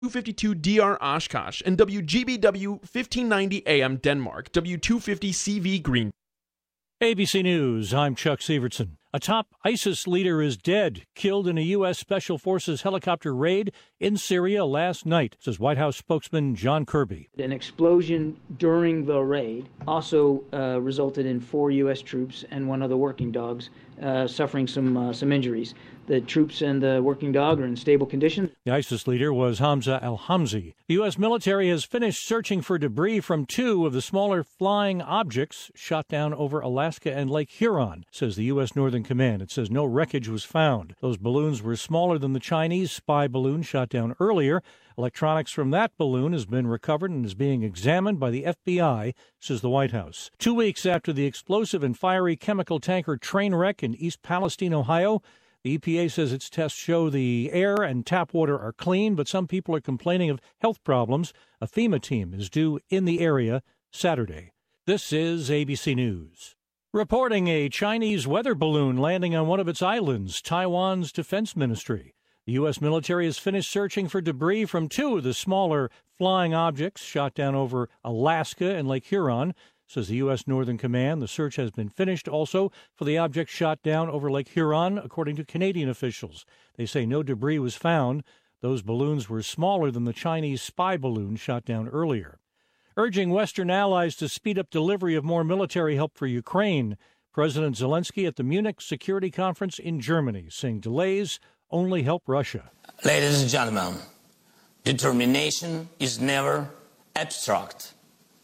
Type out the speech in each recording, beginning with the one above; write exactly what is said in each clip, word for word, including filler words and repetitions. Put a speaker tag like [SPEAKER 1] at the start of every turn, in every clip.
[SPEAKER 1] two fifty-two D R Oshkosh, and W G B W fifteen ninety A M Denmark, W two fifty C V Green.
[SPEAKER 2] A B C News, I'm Chuck Severson. A top ISIS leader is dead, killed in a U S. Special Forces helicopter raid in Syria last night, says White House spokesman John Kirby.
[SPEAKER 3] An explosion during the raid also uh, resulted in four U S troops and one of the working dogs uh, suffering some uh, some injuries. The troops and the working dog are in stable condition.
[SPEAKER 2] The ISIS leader was Hamza al-Hamzi. The U S military has finished searching for debris from two of the smaller flying objects shot down over Alaska and Lake Huron, says the U S. Northern Command. It says no wreckage was found. Those balloons were smaller than the Chinese spy balloon shot down earlier. Electronics from that balloon has been recovered and is being examined by the F B I, says the White House. Two weeks after the explosive and fiery chemical tanker train wreck in East Palestine, Ohio, the E P A says its tests show the air and tap water are clean, but some people are complaining of health problems. A FEMA team is due in the area Saturday. This is A B C News. Reporting a Chinese weather balloon landing on one of its islands, Taiwan's defense ministry. The U S military has finished searching for debris from two of the smaller flying objects shot down over Alaska and Lake Huron, says the U S. Northern Command. The search has been finished also for the object shot down over Lake Huron, according to Canadian officials. They say no debris was found. Those balloons were smaller than the Chinese spy balloon shot down earlier. Urging Western allies to speed up delivery of more military help for Ukraine. President Zelensky at the Munich Security Conference in Germany, saying delays only help Russia.
[SPEAKER 4] Ladies and gentlemen, determination is never abstract.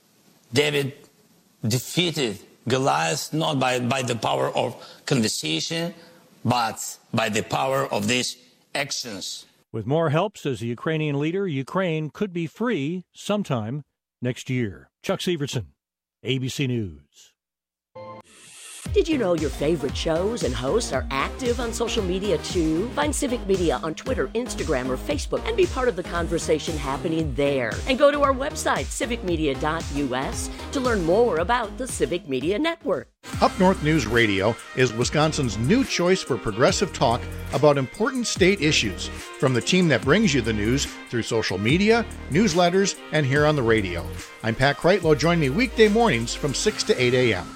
[SPEAKER 4] David defeated Goliath not by, by the power of conversation, but by the power of these actions.
[SPEAKER 2] With more help, says the Ukrainian leader, Ukraine could be free sometime next year. Chuck Severson, A B C News.
[SPEAKER 5] Did you know your favorite shows and hosts are active on social media too? Find Civic Media on Twitter, Instagram, or Facebook and be part of the conversation happening there. And go to our website, civic media dot u s, to learn more about the Civic Media Network.
[SPEAKER 6] Up North News Radio is Wisconsin's new choice for progressive talk about important state issues, from the team that brings you the news through social media, newsletters, and here on the radio. I'm Pat Kreitlow. Join me weekday mornings from six to eight a.m.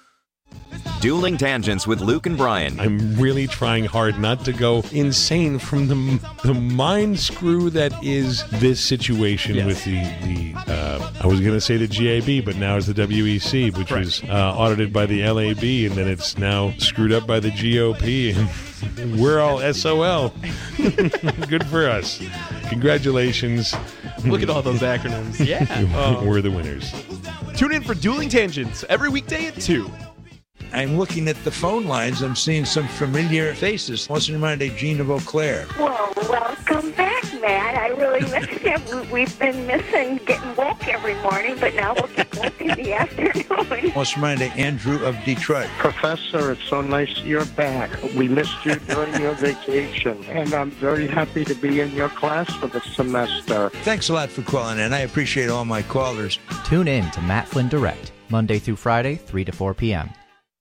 [SPEAKER 7] Dueling Tangents with Luke and Brian.
[SPEAKER 8] I'm really trying hard not to go insane from the the mind screw that is this situation yes. with the, the uh, I was going to say the G A B, but now it's the W E C, which right. was uh, audited by the L A B, and then it's now screwed up by the G O P, and we're all S O L. Good for us. Congratulations.
[SPEAKER 1] Look at all those acronyms. Yeah.
[SPEAKER 8] Oh. We're the winners.
[SPEAKER 1] Tune in for Dueling Tangents every weekday at two.
[SPEAKER 9] I'm looking at the phone lines. I'm seeing some familiar faces. What's reminded Jean of Eau Claire?
[SPEAKER 10] Well, welcome back, Matt. I really missed you. We've been missing getting woke every morning, but now we'll get woke in the afternoon.
[SPEAKER 9] What's reminded Andrew of Detroit?
[SPEAKER 11] Professor, it's so nice you're back. We missed you during your vacation, and I'm very happy to be in your class for the semester.
[SPEAKER 9] Thanks a lot for calling in. I appreciate all my callers.
[SPEAKER 12] Tune in to Matt Flynn Direct, Monday through Friday, three to four p.m.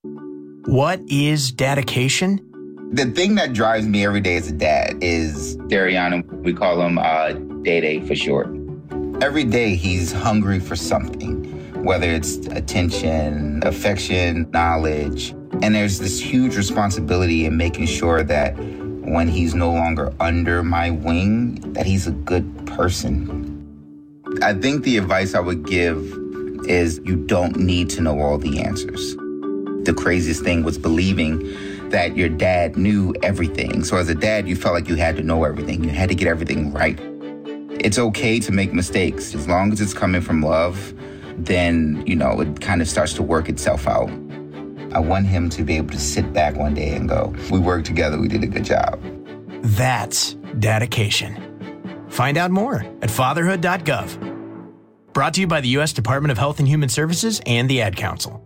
[SPEAKER 13] What is dedication?
[SPEAKER 14] The thing that drives me every day as a dad is Dariana. We call him uh, Day-Day for short. Every day he's hungry for something, whether it's attention, affection, knowledge. And there's this huge responsibility in making sure that when he's no longer under my wing, that he's a good person. I think the advice I would give is you don't need to know all the answers. The craziest thing was believing that your dad knew everything. So as a dad, you felt like you had to know everything. You had to get everything right. It's okay to make mistakes. As long as it's coming from love, then, you know, it kind of starts to work itself out. I want him to be able to sit back one day and go, we worked together, we did a good job.
[SPEAKER 13] That's dedication. Find out more at fatherhood dot gov. Brought to you by the U S Department of Health and Human Services and the Ad Council.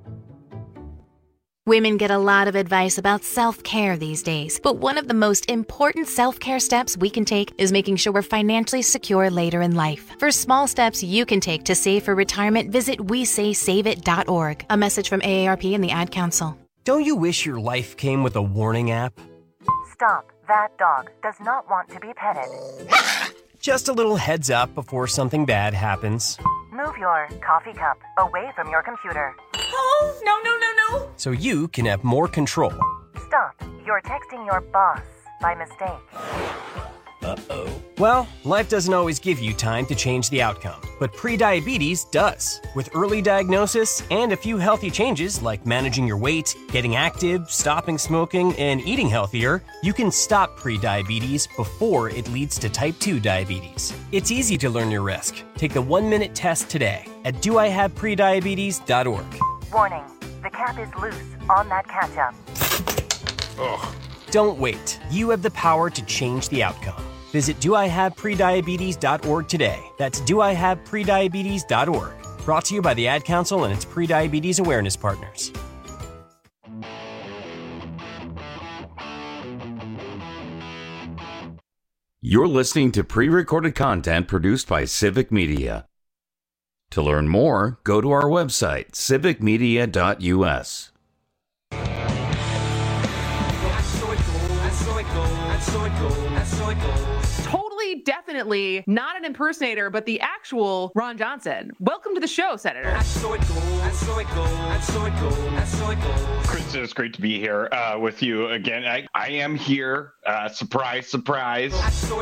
[SPEAKER 15] Women get a lot of advice about self-care these days, but one of the most important self-care steps we can take is making sure we're financially secure later in life. For small steps you can take to save for retirement, visit we say save it dot org. A message from A A R P and the Ad Council.
[SPEAKER 16] Don't you wish your life came with a warning app?
[SPEAKER 17] Stop. That dog does not want to be petted.
[SPEAKER 16] Just a little heads up before something bad happens.
[SPEAKER 17] Move your coffee cup away from your computer.
[SPEAKER 18] Oh, no, no, no, no.
[SPEAKER 16] So you can have more control.
[SPEAKER 17] Stop. You're texting your boss by mistake.
[SPEAKER 16] Uh-oh. Well, life doesn't always give you time to change the outcome, but prediabetes does. With early diagnosis and a few healthy changes like managing your weight, getting active, stopping smoking, and eating healthier, you can stop prediabetes before it leads to type two diabetes. It's easy to learn your risk. Take the one-minute test today at do I have prediabetes dot org.
[SPEAKER 17] Warning, the cap is loose on that ketchup.
[SPEAKER 16] Ugh. Don't wait. You have the power to change the outcome. Visit do I have prediabetes dot org today. That's do I have prediabetes dot org. Brought to you by the Ad Council and its prediabetes awareness partners.
[SPEAKER 19] You're listening to pre-recorded content produced by Civic Media. To learn more, go to our website, civic media dot u s.
[SPEAKER 20] Totally, definitely not an impersonator, but the actual Ron Johnson. Welcome to the show, Senator.
[SPEAKER 21] Kristen, it's great to be here uh, with you again. I, I am here. Uh, surprise, surprise.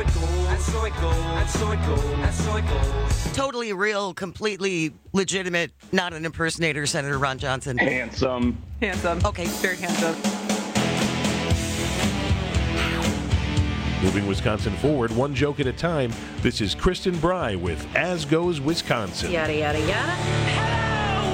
[SPEAKER 22] Totally real, completely legitimate, not an impersonator, Senator Ron Johnson.
[SPEAKER 21] Handsome.
[SPEAKER 20] Handsome.
[SPEAKER 22] Okay.
[SPEAKER 20] Very handsome.
[SPEAKER 8] Moving Wisconsin forward, one joke at a time. This is Kristen Bry with As Goes Wisconsin.
[SPEAKER 18] Yada, yada, yada.
[SPEAKER 23] Hello,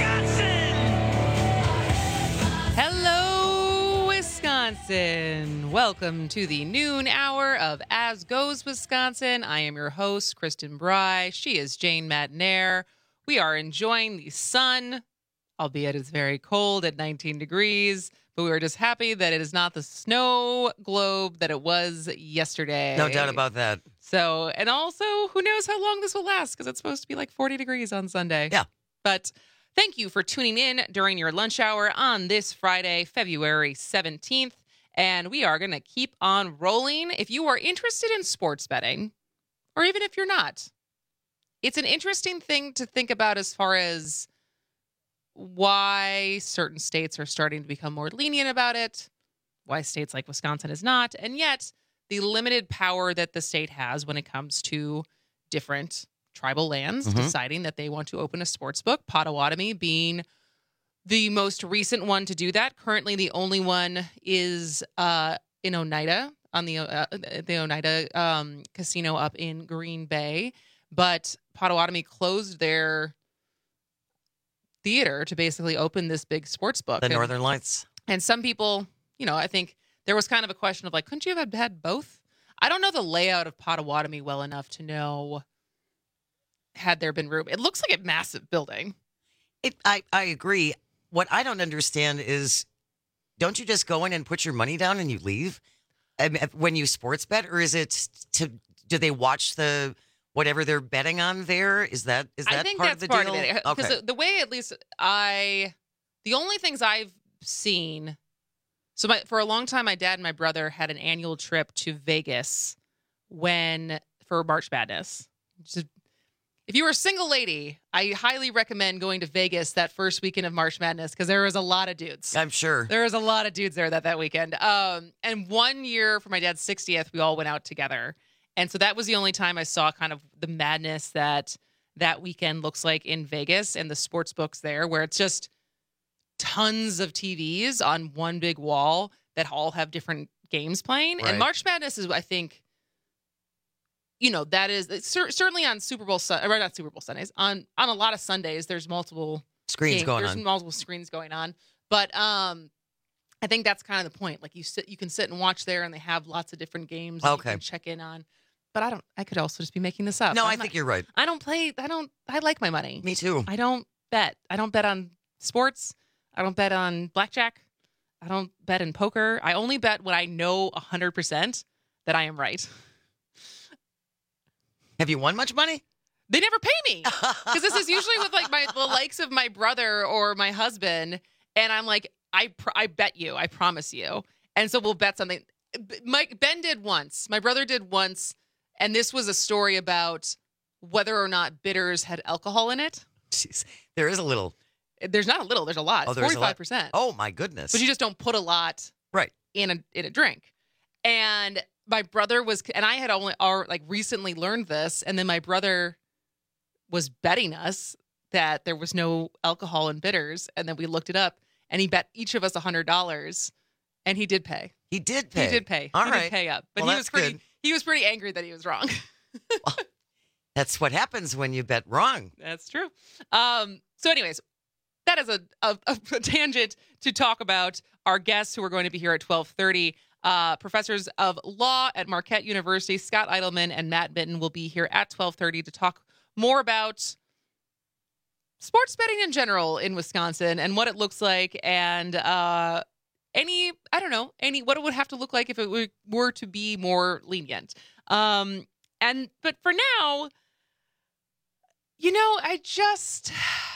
[SPEAKER 23] Wisconsin!
[SPEAKER 24] Hello, Wisconsin. Welcome to the noon hour of As Goes Wisconsin. I am your host, Kristen Bry. She is Jane Matnair. We are enjoying the sun, albeit it's very cold at nineteen degrees. But we were just happy that it is not the snow globe that it was yesterday.
[SPEAKER 22] No doubt about that.
[SPEAKER 24] So, and also, who knows how long this will last, because it's supposed to be like forty degrees on Sunday.
[SPEAKER 22] Yeah.
[SPEAKER 24] But thank you for tuning in during your lunch hour on this Friday, February seventeenth. And we are going to keep on rolling. If you are interested in sports betting, or even if you're not, it's an interesting thing to think about as far as why certain states are starting to become more lenient about it, why states like Wisconsin is not, and yet the limited power that the state has when it comes to different tribal lands
[SPEAKER 22] Mhm.
[SPEAKER 24] deciding that they want to open a sports book, Potawatomi being the most recent one to do that. Currently, the only one is uh, in Oneida, on the uh, the Oneida um, casino up in Green Bay, but Potawatomi closed their theater to basically open this big sports book.
[SPEAKER 22] The
[SPEAKER 24] and,
[SPEAKER 22] Northern Lights.
[SPEAKER 24] And some people, you know, I think there was kind of a question of like, couldn't you have had both? I don't know the layout of Potawatomi well enough to know had there been room. It looks like a massive building.
[SPEAKER 22] It, I, I agree. What I don't understand is, don't you just go in and put your money down and you leave I mean, when you sports bet? Or is it to, do they watch the... whatever they're betting on there? Is that is that
[SPEAKER 24] I think
[SPEAKER 22] part
[SPEAKER 24] that's
[SPEAKER 22] of the
[SPEAKER 24] part
[SPEAKER 22] deal?
[SPEAKER 24] of it. Because
[SPEAKER 22] Okay.
[SPEAKER 24] the, the way, at least I, the only things I've seen, so my, for a long time, my dad and my brother had an annual trip to Vegas when, for March Madness. Just, if you were a single lady, I highly recommend going to Vegas that first weekend of March Madness, because there was a lot of dudes.
[SPEAKER 22] I'm sure.
[SPEAKER 24] There was a lot of dudes there that, that weekend. Um, and one year for my dad's sixtieth, we all went out together. And so that was the only time I saw kind of the madness that that weekend looks like in Vegas and the sports books there, where it's just tons of T Vs on one big wall that all have different games playing.
[SPEAKER 22] Right.
[SPEAKER 24] And March Madness is, I think, you know, that is it's cer- certainly on Super Bowl, Sun- or not Super Bowl Sundays, on, on a lot of Sundays, there's multiple
[SPEAKER 22] Screens
[SPEAKER 24] games.
[SPEAKER 22] going
[SPEAKER 24] there's
[SPEAKER 22] on.
[SPEAKER 24] multiple screens going on. But um, I think that's kind of the point. Like you sit, you can sit and watch there, and they have lots of different games that
[SPEAKER 22] Okay.
[SPEAKER 24] you can check in on. But I don't. I could also just be making this up.
[SPEAKER 22] No,
[SPEAKER 24] I'm
[SPEAKER 22] I
[SPEAKER 24] not-
[SPEAKER 22] think you're right.
[SPEAKER 24] I don't play. I don't. I like my money.
[SPEAKER 22] Me too.
[SPEAKER 24] I don't bet. I don't bet on sports. I don't bet on blackjack. I don't bet in poker. I only bet when I know one hundred percent that I am right.
[SPEAKER 22] Have you won much money?
[SPEAKER 24] They never pay me, because this is usually with like my the likes of my brother or my husband, and I'm like, I pr- I bet you, I promise you, and so we'll bet something. Mike Ben did once. My brother did once, And this was a story about whether or not bitters had alcohol in it.
[SPEAKER 22] Jeez, there is a little.
[SPEAKER 24] There's not a little. There's a lot.
[SPEAKER 22] Oh,
[SPEAKER 24] It's
[SPEAKER 22] there's a lot.
[SPEAKER 24] forty-five percent.
[SPEAKER 22] Oh my goodness!
[SPEAKER 24] But you just don't put a lot
[SPEAKER 22] right
[SPEAKER 24] in a in a drink. And my brother was, and I had only or like recently learned this, and then my brother was betting us that there was no alcohol in bitters, and then we looked it up, and he bet each of us a hundred dollars, and he did pay.
[SPEAKER 22] He did pay.
[SPEAKER 24] He did pay.
[SPEAKER 22] All
[SPEAKER 24] he
[SPEAKER 22] right.
[SPEAKER 24] did pay up, but
[SPEAKER 22] Well,
[SPEAKER 24] he was
[SPEAKER 22] that's
[SPEAKER 24] pretty.
[SPEAKER 22] good.
[SPEAKER 24] He was pretty angry that he was wrong.
[SPEAKER 22] That's what happens when you bet wrong.
[SPEAKER 24] That's true. Um, so, anyways, that is a, a, a tangent to talk about our guests who are going to be here at twelve thirty. Uh, professors of law at Marquette University, Scott Eidelman and Matt Minton, will be here at twelve thirty to talk more about sports betting in general in Wisconsin and what it looks like, and uh, any, I don't know, any what it would have to look like if it were, were to be more lenient. Um, and but for now, you know, I just,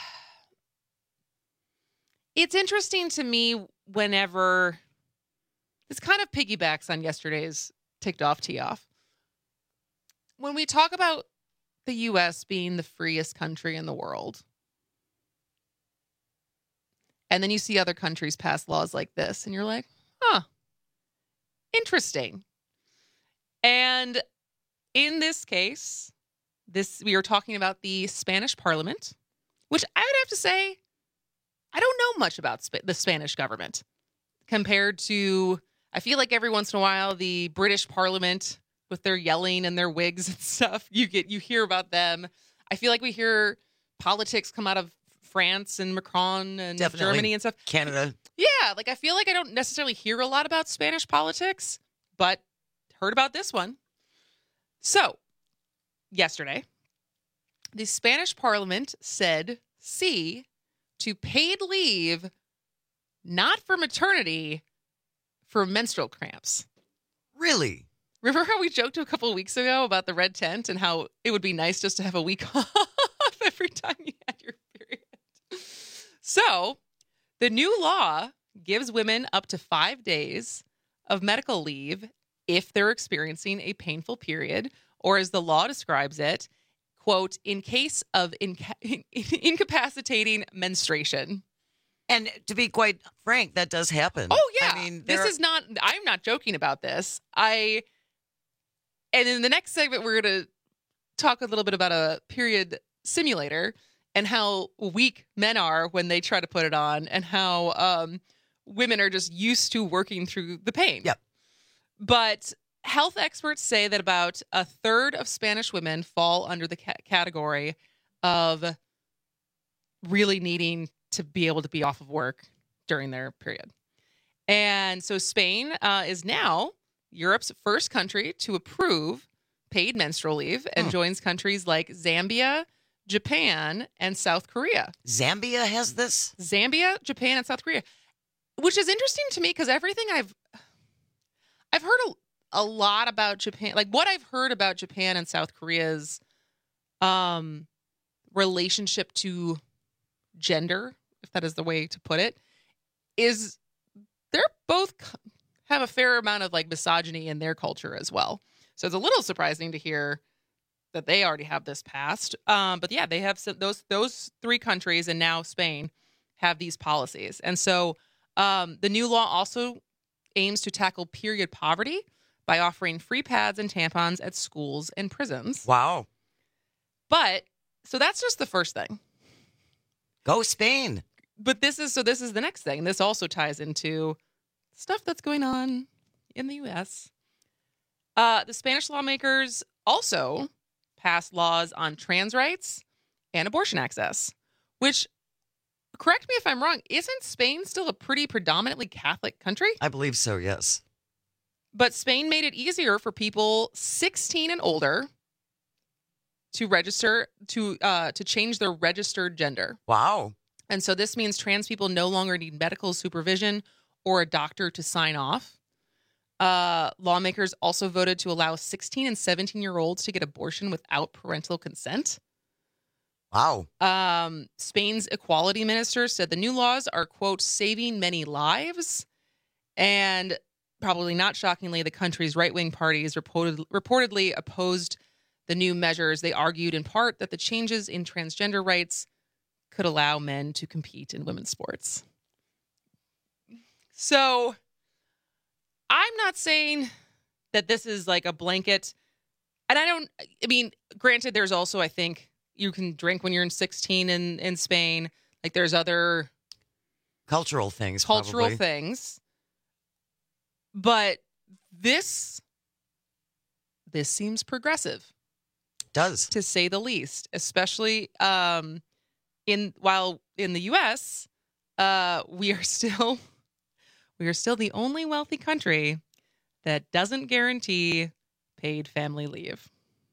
[SPEAKER 24] it's interesting to me whenever, this kind of piggybacks on yesterday's ticked off tee off. When we talk about the U S being the freest country in the world, and then you see other countries pass laws like this, and you're like, huh, interesting. And in this case, this we are talking about the Spanish Parliament, which I would have to say, I don't know much about Sp- the Spanish government compared to, I feel like every once in a while, the British Parliament with their yelling and their wigs and stuff, you get, you hear about them. I feel like we hear politics come out of France and Macron and
[SPEAKER 22] Definitely.
[SPEAKER 24] Germany and stuff.
[SPEAKER 22] Canada.
[SPEAKER 24] Yeah, like I feel like I don't necessarily hear a lot about Spanish politics, but heard about this one. So, yesterday, the Spanish Parliament said C to paid leave, not for maternity, for menstrual cramps.
[SPEAKER 22] Really?
[SPEAKER 24] Remember how we joked a couple of weeks ago about the red tent and how it would be nice just to have a week off every time you had your period? So, the new law gives women up to five days of medical leave if they're experiencing a painful period, or as the law describes it, quote, in case of inca- incapacitating menstruation.
[SPEAKER 22] And to be quite frank, that does happen.
[SPEAKER 24] Oh, yeah.
[SPEAKER 22] I mean,
[SPEAKER 24] this
[SPEAKER 22] there-
[SPEAKER 24] is not, I'm not joking about this. I, and in the next segment, we're going to talk a little bit about a period simulator and how weak men are when they try to put it on, and how um, women are just used to working through the pain.
[SPEAKER 22] Yep.
[SPEAKER 24] But health experts say that about a third of Spanish women fall under the ca- category of really needing to be able to be off of work during their period. And so Spain uh, is now Europe's first country to approve paid menstrual leave, and
[SPEAKER 22] Hmm.
[SPEAKER 24] joins countries like Zambia, Japan, and South Korea.
[SPEAKER 22] Zambia has this?
[SPEAKER 24] Zambia, Japan, and South Korea, which is interesting to me because everything I've I've heard a, a lot about Japan, like what I've heard about Japan and South Korea's um, relationship to gender, if that is the way to put it, is they're both c- have a fair amount of like misogyny in their culture as well. So it's a little surprising to hear that they already have this passed. Um, but yeah, they have some, those those three countries, and now Spain have these policies. And so um, the new law also aims to tackle period poverty by offering free pads and tampons at schools and prisons.
[SPEAKER 22] Wow.
[SPEAKER 24] But so that's just the first thing.
[SPEAKER 22] Go Spain.
[SPEAKER 24] But this is so this is the next thing. This also ties into stuff that's going on in the U S. Uh, the Spanish lawmakers also passed laws on trans rights and abortion access, which, correct me if I'm wrong, isn't Spain still a pretty predominantly Catholic country?
[SPEAKER 22] I believe so, yes.
[SPEAKER 24] But Spain made it easier for people sixteen and older to register, to uh, to change their registered gender.
[SPEAKER 22] Wow.
[SPEAKER 24] And so this means trans people no longer need medical supervision or a doctor to sign off. Uh, lawmakers also voted to allow sixteen and seventeen-year-olds to get abortion without parental consent.
[SPEAKER 22] Wow.
[SPEAKER 24] Um, Spain's equality minister said the new laws are, quote, saving many lives. And probably not shockingly, the country's right-wing parties reported, reportedly opposed the new measures. They argued in part that the changes in transgender rights could allow men to compete in women's sports. So I'm not saying that this is like a blanket. And I don't, I mean, granted, there's also, I think, you can drink when you're in sixteen in, in Spain. Like there's other
[SPEAKER 22] cultural things,
[SPEAKER 24] cultural
[SPEAKER 22] probably.
[SPEAKER 24] things. But this, this seems progressive.
[SPEAKER 22] Does.
[SPEAKER 24] To say the least, especially um, in, while in the U S, uh, we are still, we are still the only wealthy country that doesn't guarantee paid family leave.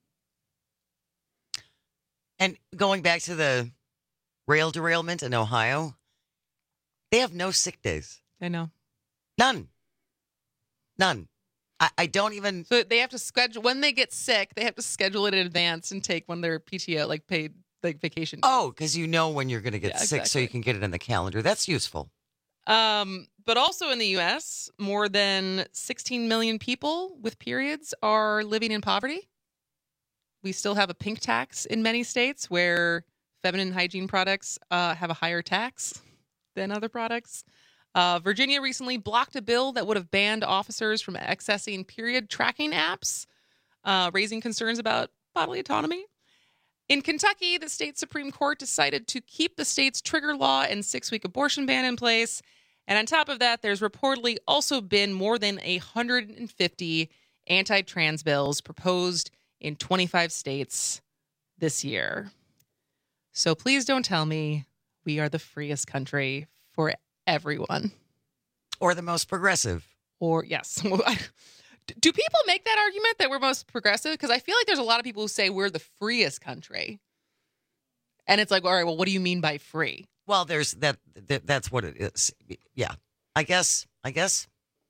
[SPEAKER 22] And going back to the rail derailment in Ohio, they have no sick days.
[SPEAKER 24] I know.
[SPEAKER 22] None. None. I, I don't even...
[SPEAKER 24] So they have to schedule, when they get sick, they have to schedule it in advance and take one of their P T O, like paid like vacation days.
[SPEAKER 22] Oh, because you know when you're going to get
[SPEAKER 24] Yeah,
[SPEAKER 22] sick,
[SPEAKER 24] exactly.
[SPEAKER 22] so you can get it in the calendar. That's useful.
[SPEAKER 24] Um, but also in the U S, more than sixteen million people with periods are living in poverty. We still have a pink tax in many states where feminine hygiene products uh, have a higher tax than other products. Uh, Virginia recently blocked a bill that would have banned officers from accessing period tracking apps, uh, raising concerns about bodily autonomy. In Kentucky, the state Supreme Court decided to keep the state's trigger law and six-week abortion ban in place. And on top of that, there's reportedly also been more than one hundred fifty anti-trans bills proposed in twenty-five states this year. So please don't tell me we are the freest country for everyone.
[SPEAKER 22] Or the most progressive.
[SPEAKER 24] Or, yes. Do people make that argument that we're most progressive? Because I feel like there's a lot of people who say we're the freest country. And it's like, all right, well, what do you mean by free?
[SPEAKER 22] Well, there's that, that that's what it is. Yeah. I guess, I guess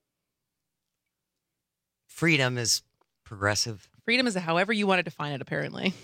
[SPEAKER 22] freedom is progressive.
[SPEAKER 24] Freedom is however you want to define it, apparently.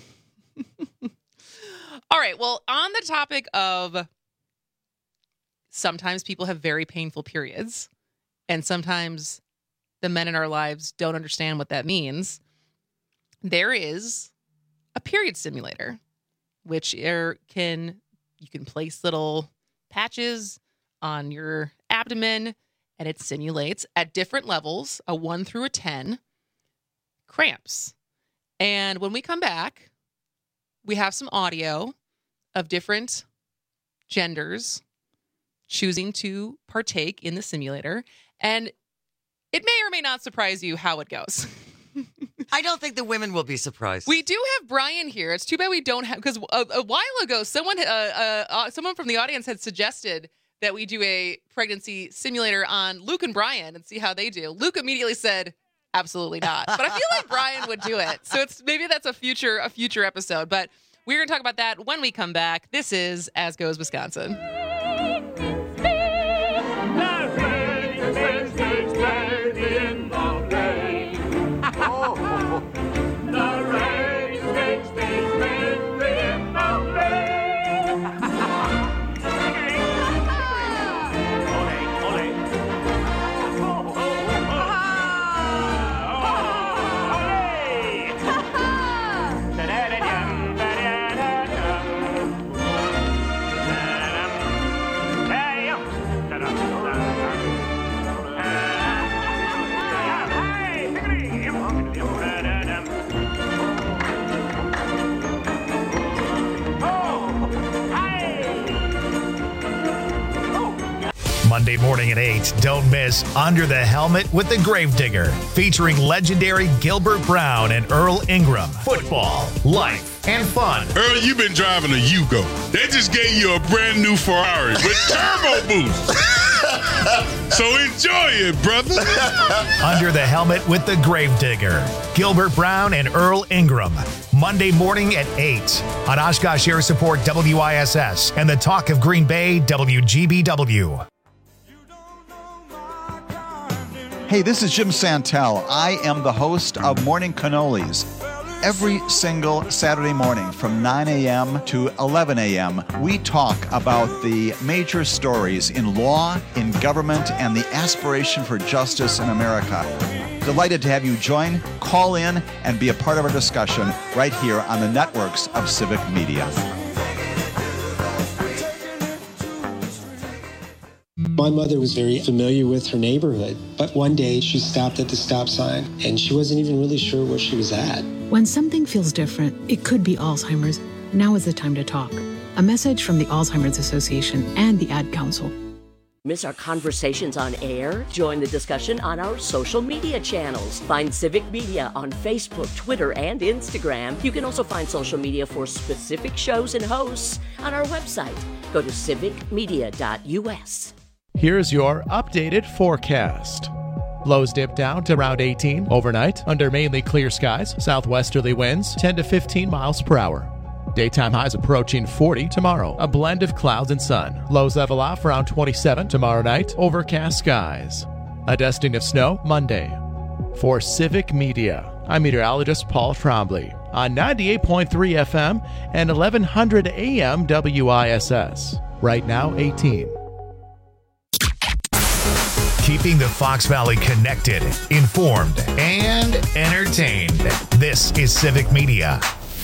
[SPEAKER 24] All right. Well, on the topic of sometimes people have very painful periods, and sometimes the men in our lives don't understand what that means, there is a period simulator, which are, can you can place little patches on your abdomen, and it simulates at different levels, a one through a ten, cramps. And when we come back, we have some audio of different genders choosing to partake in the simulator. And it may or may not surprise you how it goes.
[SPEAKER 22] I don't think the women will be surprised.
[SPEAKER 24] We do have Brian here. It's too bad we don't have, because a, a while ago, someone uh, uh, uh, someone from the audience had suggested that we do a pregnancy simulator on Luke and Brian and see how they do. Luke immediately said, absolutely not. But I feel like Brian would do it. So it's maybe that's a future a future episode. But we're going to talk about that when we come back. This is As Goes Wisconsin.
[SPEAKER 2] Monday morning at eight, don't miss Under the Helmet with the Gravedigger, featuring legendary Gilbert Brown and Earl Ingram. Football, life, and fun.
[SPEAKER 3] Earl, you've been driving a Yugo. They just gave you a brand new Ferrari with turbo boost. So enjoy it, brother.
[SPEAKER 2] Under the Helmet with the Gravedigger, Gilbert Brown and Earl Ingram. Monday morning at eight on Oshkosh Air Support W I S S and the Talk of Green Bay W G B W.
[SPEAKER 4] Hey, this is Jim Santel. I am the host of Morning Cannolis. Every single Saturday morning from nine a.m. to eleven a.m., we talk about the major stories in law, in government, and the aspiration for justice in America. Delighted to have you join, call in, and be a part of our discussion right here on the networks of Civic Media.
[SPEAKER 5] My mother was very familiar with her neighborhood, but one day she stopped at the stop sign and she wasn't even really sure where she was at.
[SPEAKER 6] When something feels different, it could be Alzheimer's. Now is the time to talk. A message from the Alzheimer's Association and the Ad Council.
[SPEAKER 7] Miss our conversations on air? Join the discussion on our social media channels. Find Civic Media on Facebook, Twitter, and Instagram. You can also find social media for specific shows and hosts on our website. Go to civic media dot u s.
[SPEAKER 25] Here's your updated forecast. Lows dip down to around eighteen overnight under mainly clear skies. Southwesterly winds ten to fifteen miles per hour. Daytime highs approaching forty tomorrow. A blend of clouds and sun. Lows level off around twenty-seven tomorrow night. Overcast skies. A dusting of snow Monday. For Civic Media, I'm meteorologist Paul Trombley on ninety-eight point three F M and eleven hundred A M W I S S. Right now, eighteen.
[SPEAKER 2] Keeping the Fox Valley connected, informed, and entertained. This is Civic Media.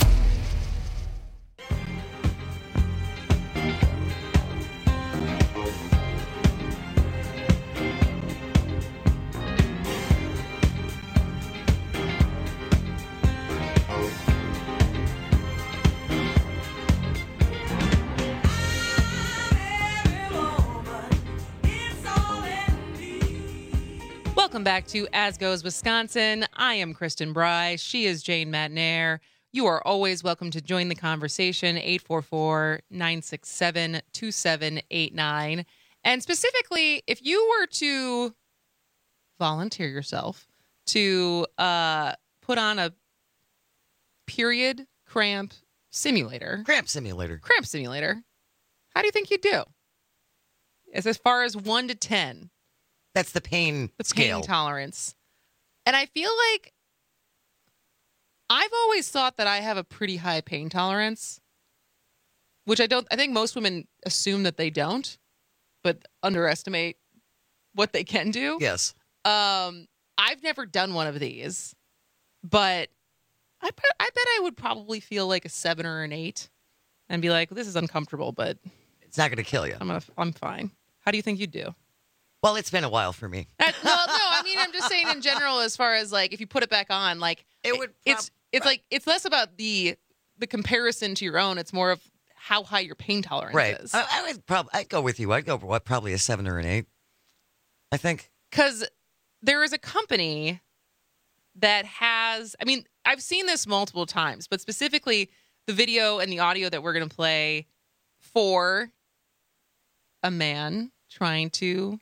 [SPEAKER 24] Welcome back to As Goes Wisconsin. I am Kristen Bry. She is Jane Matnair. You are always welcome to join the conversation, eight four four, nine six seven, two seven eight nine. And specifically, if you were to volunteer yourself to uh, put on a period cramp simulator.
[SPEAKER 22] Cramp simulator.
[SPEAKER 24] Cramp simulator. How do you think you'd do? As, as far as one to ten.
[SPEAKER 22] That's the pain
[SPEAKER 24] the
[SPEAKER 22] scale.
[SPEAKER 24] Pain tolerance. And I feel like I've always thought that I have a pretty high pain tolerance, which I don't, I think most women assume that they don't, but underestimate what they can do.
[SPEAKER 22] Yes.
[SPEAKER 24] Um, I've never done one of these, but I, I bet I would probably feel like a seven or an eight and be like, this is uncomfortable, but
[SPEAKER 22] it's not going to kill you.
[SPEAKER 24] I'm gonna, I'm fine. How do you think you'd do?
[SPEAKER 22] Well, it's been a while for me.
[SPEAKER 24] Uh, no, no, I mean, I'm just saying in general, as far as like, if you put it back on, like
[SPEAKER 22] it would,
[SPEAKER 24] prob- it's, it's like, it's less about the, the comparison to your own. It's more of how high your pain tolerance
[SPEAKER 22] right.
[SPEAKER 24] is.
[SPEAKER 22] I, I would probably, I'd go with you. I'd go for what, probably a seven or an eight, I think.
[SPEAKER 24] Because there is a company that has, I mean, I've seen this multiple times, but specifically the video and the audio that we're going to play for a man trying to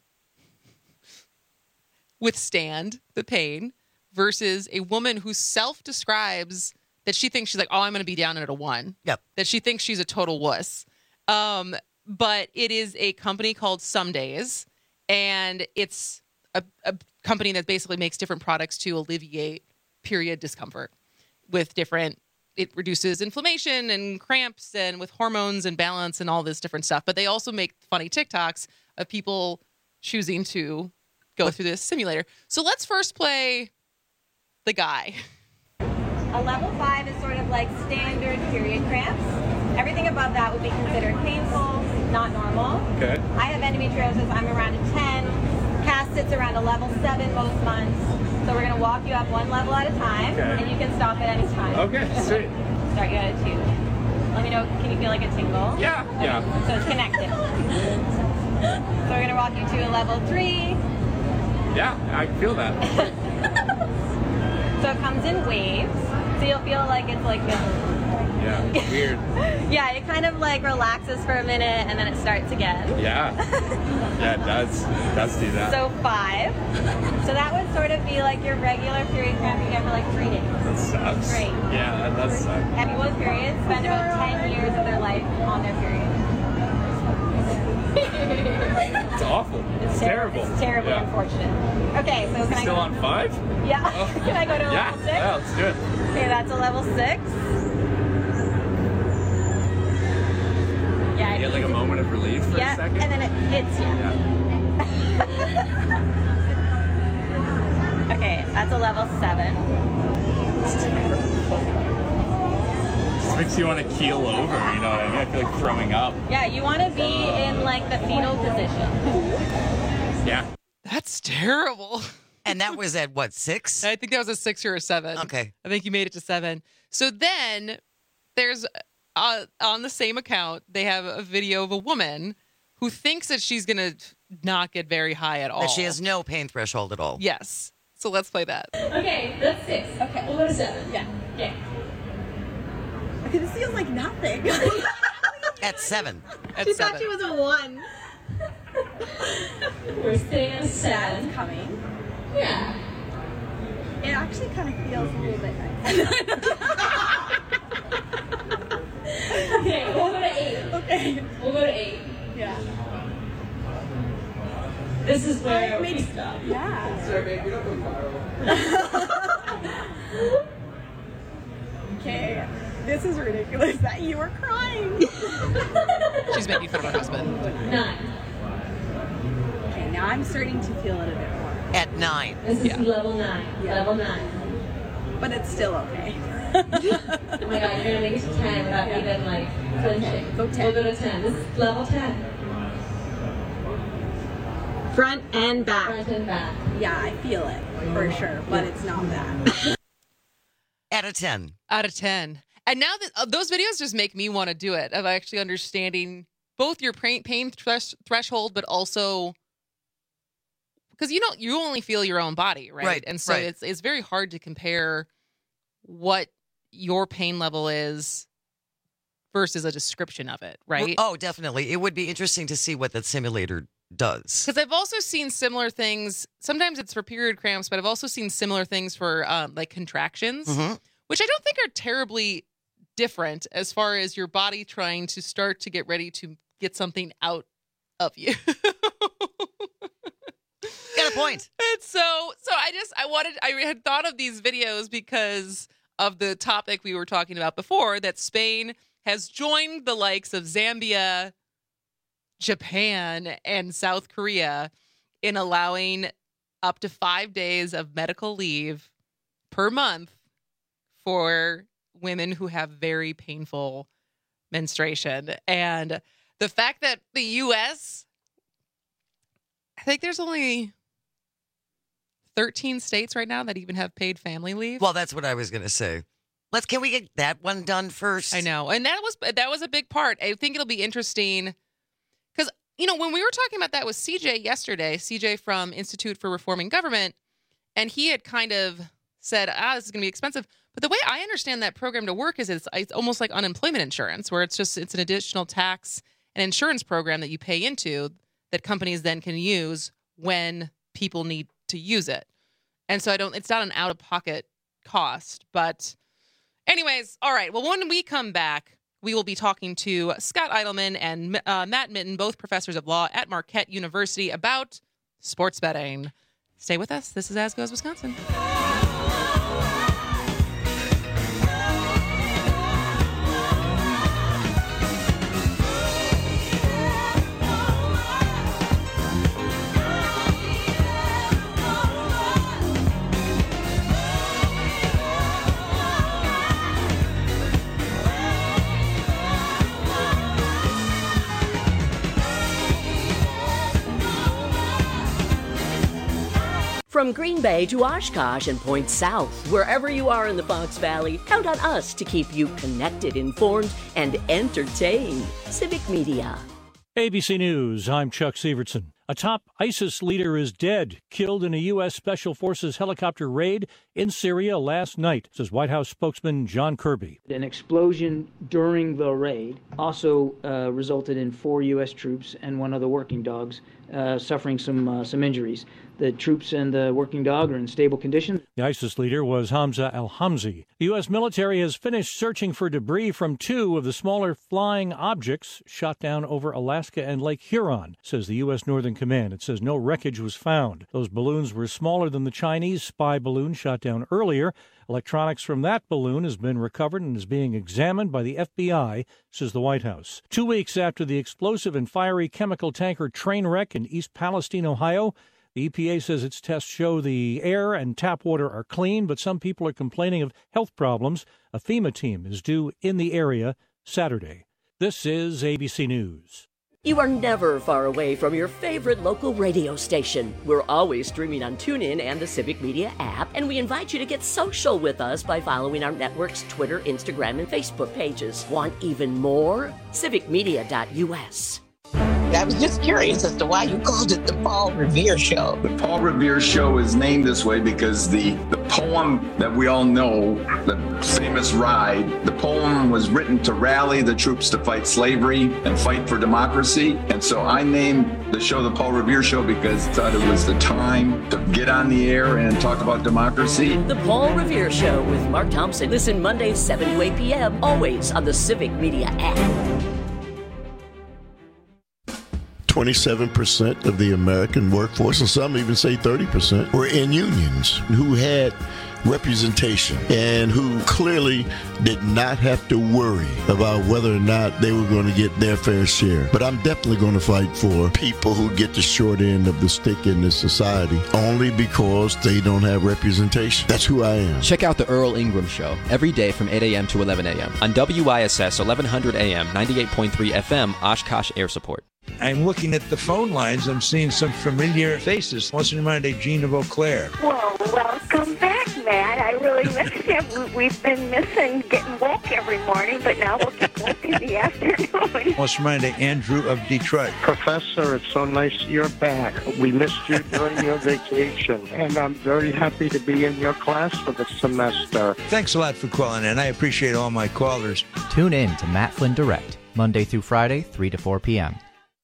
[SPEAKER 24] withstand the pain versus a woman who self-describes that she thinks she's like, oh, I'm going to be down at a one.
[SPEAKER 22] Yep.
[SPEAKER 24] That she thinks she's a total wuss. Um, but it is a company called Some Days, and it's a, a company that basically makes different products to alleviate period discomfort with different, it reduces inflammation and cramps and with hormones and balance and all this different stuff. But they also make funny TikToks of people choosing to go through this simulator. So let's first play the guy.
[SPEAKER 26] A level five is sort of like standard period cramps. Everything above that would be considered painful, not normal.
[SPEAKER 27] Okay.
[SPEAKER 26] I have endometriosis. I'm around a ten. Cass sits around a level seven most months. So we're going to walk you up one level at a time,
[SPEAKER 27] okay.
[SPEAKER 26] and you can stop at any time.
[SPEAKER 27] Okay, sweet.
[SPEAKER 26] Start you at a two. Let me know, can you feel like a tingle?
[SPEAKER 27] Yeah,
[SPEAKER 26] okay.
[SPEAKER 27] yeah.
[SPEAKER 26] So it's connected. So we're going to walk you to a level three.
[SPEAKER 27] Yeah, I can feel that.
[SPEAKER 26] So it comes in waves. So you'll feel like it's like a...
[SPEAKER 27] Yeah, weird.
[SPEAKER 26] Yeah, it kind of like relaxes for a minute and then it starts again.
[SPEAKER 27] Yeah. Yeah, it does. It does do that.
[SPEAKER 26] So five. So that would sort of be like your regular period cramp you get for like three days.
[SPEAKER 27] That sucks.
[SPEAKER 26] Great.
[SPEAKER 27] Yeah, that does suck.
[SPEAKER 26] Everyone with periods spend about ten years of their life on their period.
[SPEAKER 27] It's awful. It's,
[SPEAKER 26] it's
[SPEAKER 27] terrible.
[SPEAKER 26] It's terribly
[SPEAKER 27] yeah.
[SPEAKER 26] unfortunate. Okay, so can I
[SPEAKER 27] Still
[SPEAKER 26] go?
[SPEAKER 27] on five?
[SPEAKER 26] Yeah.
[SPEAKER 27] Oh.
[SPEAKER 26] Can I go to a
[SPEAKER 27] yeah.
[SPEAKER 26] level six?
[SPEAKER 27] Yeah, let's do it.
[SPEAKER 26] Okay, that's a level six. Yeah.
[SPEAKER 27] You get like a moment of relief for
[SPEAKER 26] yeah,
[SPEAKER 27] a second?
[SPEAKER 26] and then it hits you.
[SPEAKER 27] Yeah.
[SPEAKER 26] Okay, that's a level seven.
[SPEAKER 27] Just makes you want to keel over, you know what I mean? I feel like throwing up.
[SPEAKER 26] Yeah, you want to be in like the fetal position.
[SPEAKER 27] Yeah.
[SPEAKER 24] That's terrible.
[SPEAKER 22] And that was at what, six?
[SPEAKER 24] I think that was a six or a seven.
[SPEAKER 22] Okay.
[SPEAKER 24] I think you made it to seven. So then there's, uh, on the same account, they have a video of a woman who thinks that she's going to not get very high at all.
[SPEAKER 22] That she has no pain threshold at all.
[SPEAKER 24] Yes. So let's play that.
[SPEAKER 26] Okay, that's six. Okay, we'll go to seven. Yeah. Okay. Okay, this feels like nothing.
[SPEAKER 22] At seven.
[SPEAKER 24] At
[SPEAKER 26] she
[SPEAKER 24] seven.
[SPEAKER 26] thought she was a one. We're sitting at a seven. coming. Yeah. It actually kind of feels a little bit nice. Okay, we'll go to eight. Okay. We'll go to eight. Yeah. This is where we stop. Yeah.
[SPEAKER 27] Sorry, babe, we don't go viral.
[SPEAKER 26] Okay. This is ridiculous that you were crying.
[SPEAKER 24] She's making fun of her husband.
[SPEAKER 26] Nine. Okay, now I'm starting to feel it a bit more.
[SPEAKER 22] At nine.
[SPEAKER 26] This is
[SPEAKER 24] Yeah.
[SPEAKER 26] level nine. Yeah. Level nine. But it's still okay. Oh my god, you're gonna make it to ten without yeah. even like flinching. Go ten. We'll go to ten. This is level ten. Front and back. Front and back. Yeah, I feel it for sure, but it's not bad.
[SPEAKER 22] Out of ten.
[SPEAKER 24] Out of ten. And now that uh, those videos just make me want to do it, of actually understanding both your pain, pain thresh, threshold, but also because you don't, you only feel your own body, right?
[SPEAKER 22] Right,
[SPEAKER 24] and so
[SPEAKER 22] right.
[SPEAKER 24] it's it's very hard to compare what your pain level is versus a description of it, right?
[SPEAKER 22] Oh, definitely. It would be interesting to see what that simulator does.
[SPEAKER 24] Because I've also seen similar things. Sometimes it's for period cramps, but I've also seen similar things for um, like contractions,
[SPEAKER 22] Mhm.
[SPEAKER 24] which I don't think are terribly different as far as your body trying to start to get ready to get something out of you.
[SPEAKER 22] Got a point.
[SPEAKER 24] And so, so I just, I wanted, I had thought of these videos because of the topic we were talking about before, that Spain has joined the likes of Zambia, Japan, and South Korea in allowing up to five days of medical leave per month for women who have very painful menstruation. And the fact that the U S, I think there's only thirteen states right now that even have paid family leave.
[SPEAKER 22] Well, that's what I was going to say. Let's, can we get that one done first?
[SPEAKER 24] I know. And that was, that was a big part. I think it'll be interesting because, you know, when we were talking about that with C J yesterday, C J from Institute for Reforming Government, and he had kind of said, ah, this is going to be expensive. But the way I understand that program to work is it's, it's almost like unemployment insurance, where it's just, it's an additional tax and insurance program that you pay into that companies then can use when people need to use it. And so I don't, it's not an out-of-pocket cost. But anyways, all right. Well, when we come back, we will be talking to Scott Eidelman and uh, Matt Mitten, both professors of law at Marquette University, about sports betting. Stay with us. This is As Goes Wisconsin.
[SPEAKER 7] From Green Bay to Oshkosh and point south, wherever you are in the Fox Valley, count on us to keep you connected, informed, and entertained. Civic Media.
[SPEAKER 1] A B C News, I'm Chuck Severson. A top ISIS leader is dead, killed in a U S. Special Forces helicopter raid in Syria last night, says White House spokesman John Kirby.
[SPEAKER 9] An explosion during the raid also uh, resulted in four U S troops and one of the working dogs uh, suffering some uh, some injuries. the troops and the working dog are in stable condition.
[SPEAKER 1] The ISIS leader was Hamza al-Hamzi. The U S military has finished searching for debris from two of the smaller flying objects shot down over Alaska and Lake Huron, says the U S Northern Command. It says no wreckage was found. Those balloons were smaller than the Chinese spy balloon shot down earlier. Electronics from that balloon has been recovered and is being examined by the F B I, says the White House. Two weeks after the explosive and fiery chemical tanker train wreck in East Palestine, Ohio, the E P A says its tests show the air and tap water are clean, but some people are complaining of health problems. A FEMA team is due in the area Saturday. This is A B C News.
[SPEAKER 7] You are never far away from your favorite local radio station. We're always streaming on TuneIn and the Civic Media app, and we invite you to get social with us by following our network's Twitter, Instagram, and Facebook pages. Want even more? civic media dot U S.
[SPEAKER 10] I was just curious as to why you called it the Paul Revere Show.
[SPEAKER 11] The Paul Revere Show is named this way because the, the poem that we all know, the famous Ride, the poem was written to rally the troops to fight slavery and fight for democracy. And so I named the show the Paul Revere Show because I thought it was the time to get on the air and talk about democracy.
[SPEAKER 7] The Paul Revere Show with Mark Thompson. Listen Mondays, seven to eight p.m., always on the Civic Media app.
[SPEAKER 12] twenty-seven percent of the American workforce, and some even say thirty percent, were in unions who had representation and who clearly did not have to worry about whether or not they were going to get their fair share. But I'm definitely going to fight for people who get the short end of the stick in this society only because they don't have representation. That's who I am.
[SPEAKER 13] Check out the Earl Ingram Show every day from eight a.m. to eleven a.m. on W I S S eleven hundred A M, ninety-eight point three F M, Oshkosh Air Support.
[SPEAKER 14] I'm looking at the phone lines. I'm seeing some familiar faces. What's in mind, Gina Beauclair?
[SPEAKER 15] Well, welcome back, Matt. I really missed you. We've been missing getting woke every morning, but now we'll get woke in the afternoon.
[SPEAKER 14] What's in mind, Andrew of Detroit?
[SPEAKER 17] Professor, it's so nice you're back. We missed you during your vacation, and I'm very happy to be in your class for the semester.
[SPEAKER 14] Thanks a lot for calling in. I appreciate all my callers.
[SPEAKER 28] Tune in to Matt Flynn Direct, Monday through Friday, three to four p.m.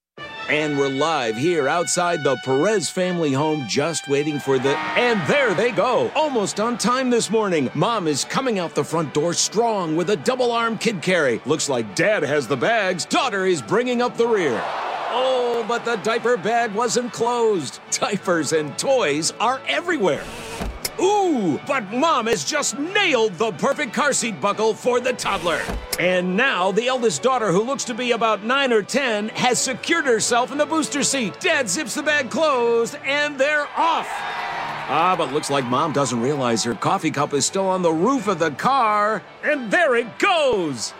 [SPEAKER 29] And we're live here outside the Perez family home, just waiting for the... And there they go, almost on time this morning. Mom is coming out the front door strong with a double-arm kid carry. Looks like Dad has the bags. Daughter is bringing up the rear. Oh, but the diaper bag wasn't closed. Diapers and toys are everywhere. Ooh, but Mom has just nailed the perfect car seat buckle for the toddler. And now the eldest daughter, who looks to be about nine or ten, has secured herself in the booster seat. Dad zips the bag closed, and they're off. Ah, but looks like Mom doesn't realize her coffee cup is still on the roof of the car. And there it goes.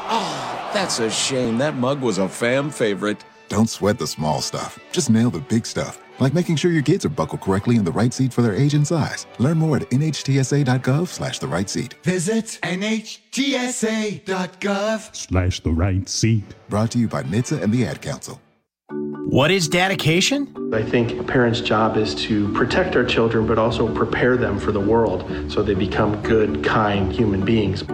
[SPEAKER 29] Oh, that's a shame. That mug was a fam favorite.
[SPEAKER 30] Don't sweat the small stuff. Just nail the big stuff. Like making sure your kids are buckled correctly in the right seat for their age and size. Learn more at N H T S A dot gov slash the right seat.
[SPEAKER 31] Visit N H T S A dot gov
[SPEAKER 30] Slash the right seat. Brought to you by N H T S A and the Ad Council.
[SPEAKER 32] What is dedication?
[SPEAKER 33] I think a parent's job is to protect our children, but also prepare them for the world so they become good, kind human beings.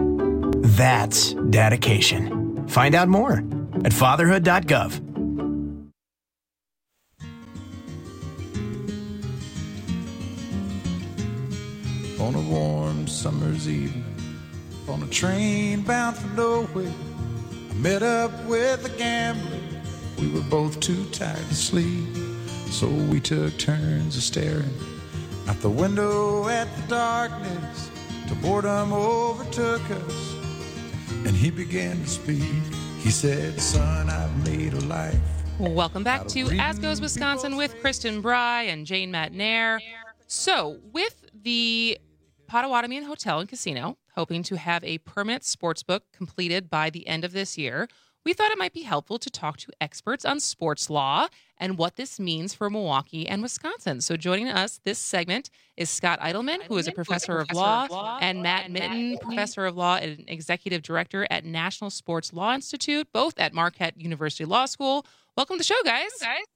[SPEAKER 32] That's dedication. Find out more at fatherhood dot gov.
[SPEAKER 34] On a warm summer's evening, on a train bound for nowhere, I met up with a gambler. We were both too tired to sleep, so we took turns of staring out the window at the darkness till boredom overtook us, and he began to speak. He said, "Son, I've made a life."
[SPEAKER 24] Welcome back to As Goes Wisconsin with Kristen Bry and Jane Matnair. So, with the Potawatomi Hotel and Casino hoping to have a permanent sports book completed by the end of this year, we thought it might be helpful to talk to experts on sports law and what this means for Milwaukee and Wisconsin. So joining us this segment is Scott Eidelman, who is a professor of law, and Matt Mitten, professor of law and executive director at National Sports Law Institute, both at Marquette University Law School. Welcome to the show, guys.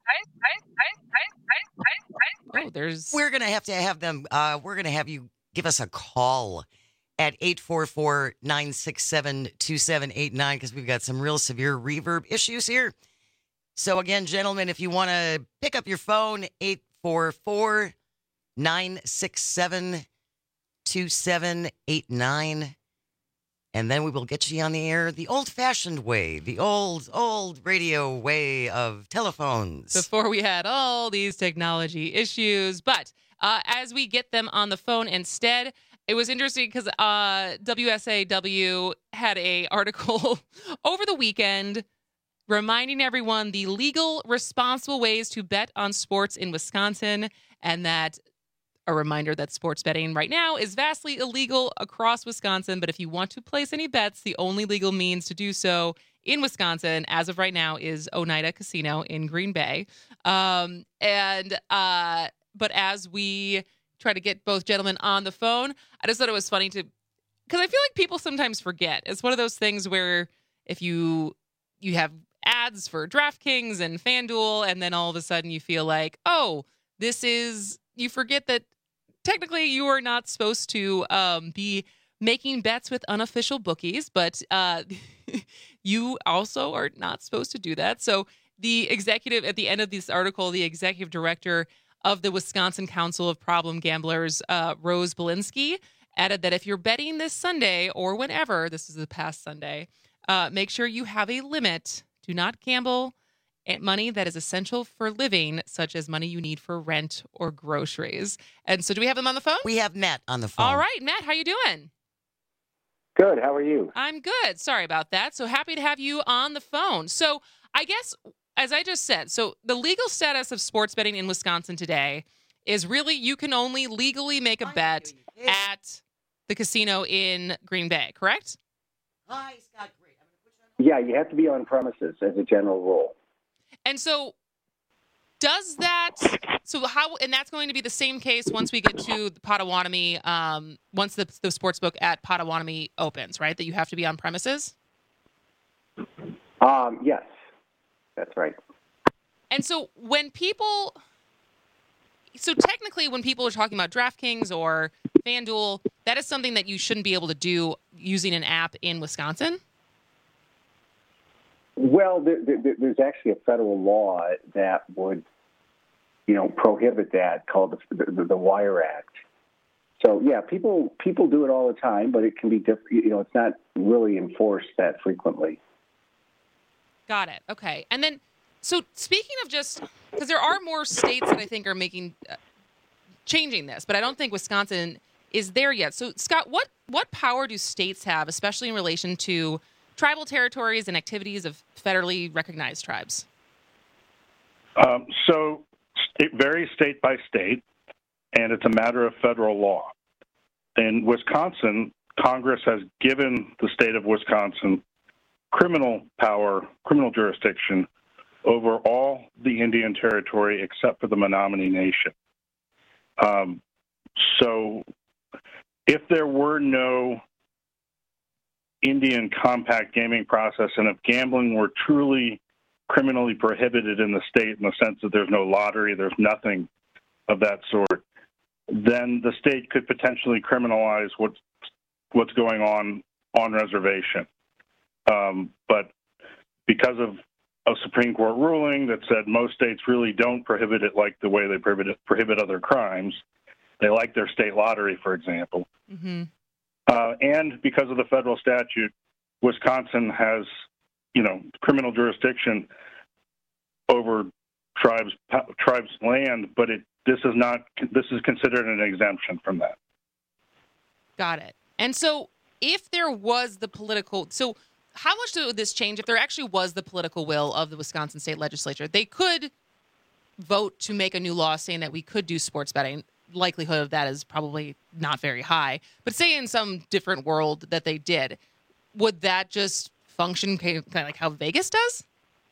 [SPEAKER 24] Oh, there's...
[SPEAKER 22] We're going to have to have them, uh, we're going to have you give us a call at eight four four, nine six seven, two seven eight nine because we've got some real severe reverb issues here. So again, gentlemen, if you want to pick up your phone, eight four four, nine six seven, two seven eight nine. And then we will get you on the air the old-fashioned way, the old, old radio way of telephones.
[SPEAKER 24] Before we had all these technology issues. But uh, as we get them on the phone instead, it was interesting because uh, W S A W had a article over the weekend reminding everyone the legal, responsible ways to bet on sports in Wisconsin, and that a reminder that sports betting right now is vastly illegal across Wisconsin. But if you want to place any bets, the only legal means to do so in Wisconsin, as of right now, is Oneida Casino in Green Bay. Um, and uh, but as we try to get both gentlemen on the phone, I just thought it was funny to, because I feel like people sometimes forget. It's one of those things where if you you have ads for DraftKings and FanDuel, and then all of a sudden you feel like, oh, this is, you forget that technically you are not supposed to um, be making bets with unofficial bookies, but uh, you also are not supposed to do that. So the executive, at the end of this article, the executive director of the Wisconsin Council of Problem Gamblers, uh, Rose Belinsky, added that if you're betting this Sunday or whenever, this is the past Sunday, uh, make sure you have a limit. Do not gamble money that is essential for living, such as money you need for rent or groceries. And so do we have them on the phone?
[SPEAKER 22] We have Matt on the phone.
[SPEAKER 24] All right, Matt, how you doing?
[SPEAKER 2] Good. How are you?
[SPEAKER 24] I'm good. Sorry about that. So happy to have you on the phone. So I guess, as I just said, so the legal status of sports betting in Wisconsin today is really you can only legally make a bet at the casino in Green Bay, correct?
[SPEAKER 22] Hi, Scott. Great.
[SPEAKER 2] Yeah, you have to be on premises as a general rule.
[SPEAKER 24] And so does that, so how, and that's going to be the same case once we get to the Potawatomi, um, once the, the sports book at Potawatomi opens, right? That you have to be on premises?
[SPEAKER 2] Um, yes, that's right.
[SPEAKER 24] And so when people, so technically when people are talking about DraftKings or FanDuel, that is something that you shouldn't be able to do using an app in Wisconsin?
[SPEAKER 2] Well, there, there, there's actually a federal law that would, you know, prohibit that, called the, the, the Wire Act. So, yeah, people people do it all the time, but it can be different. You know, it's not really enforced that frequently.
[SPEAKER 24] Got it. Okay. And then, so speaking of just, because there are more states that I think are making, uh, changing this, but I don't think Wisconsin is there yet. So, Scott, what, what power do states have, especially in relation to tribal territories and activities of federally recognized tribes?
[SPEAKER 3] Um, so it varies state by state, and it's a matter of federal law. In Wisconsin, Congress has given the state of Wisconsin criminal power, criminal jurisdiction over all the Indian Territory except for the Menominee Nation. Um, so if there were no Indian compact gaming process, and if gambling were truly criminally prohibited in the state in the sense that there's no lottery, there's nothing of that sort, then the state could potentially criminalize what's what's going on on reservation. Um, but because of a Supreme Court ruling that said most states really don't prohibit it like the way they prohibit prohibit other crimes, they like their state lottery, for example.
[SPEAKER 24] Mm-hmm.
[SPEAKER 3] Uh, and because of the federal statute, Wisconsin has, you know, criminal jurisdiction over tribes tribes land, but it this is not this is considered an exemption from that.
[SPEAKER 24] Got it. And so, if there was the political, so how much would this change if there actually was the political will of the Wisconsin state legislature? They could vote to make a new law saying that we could do sports betting. Likelihood of that is probably not very high. But say in some different world that they did, would that just function kind of like how Vegas does?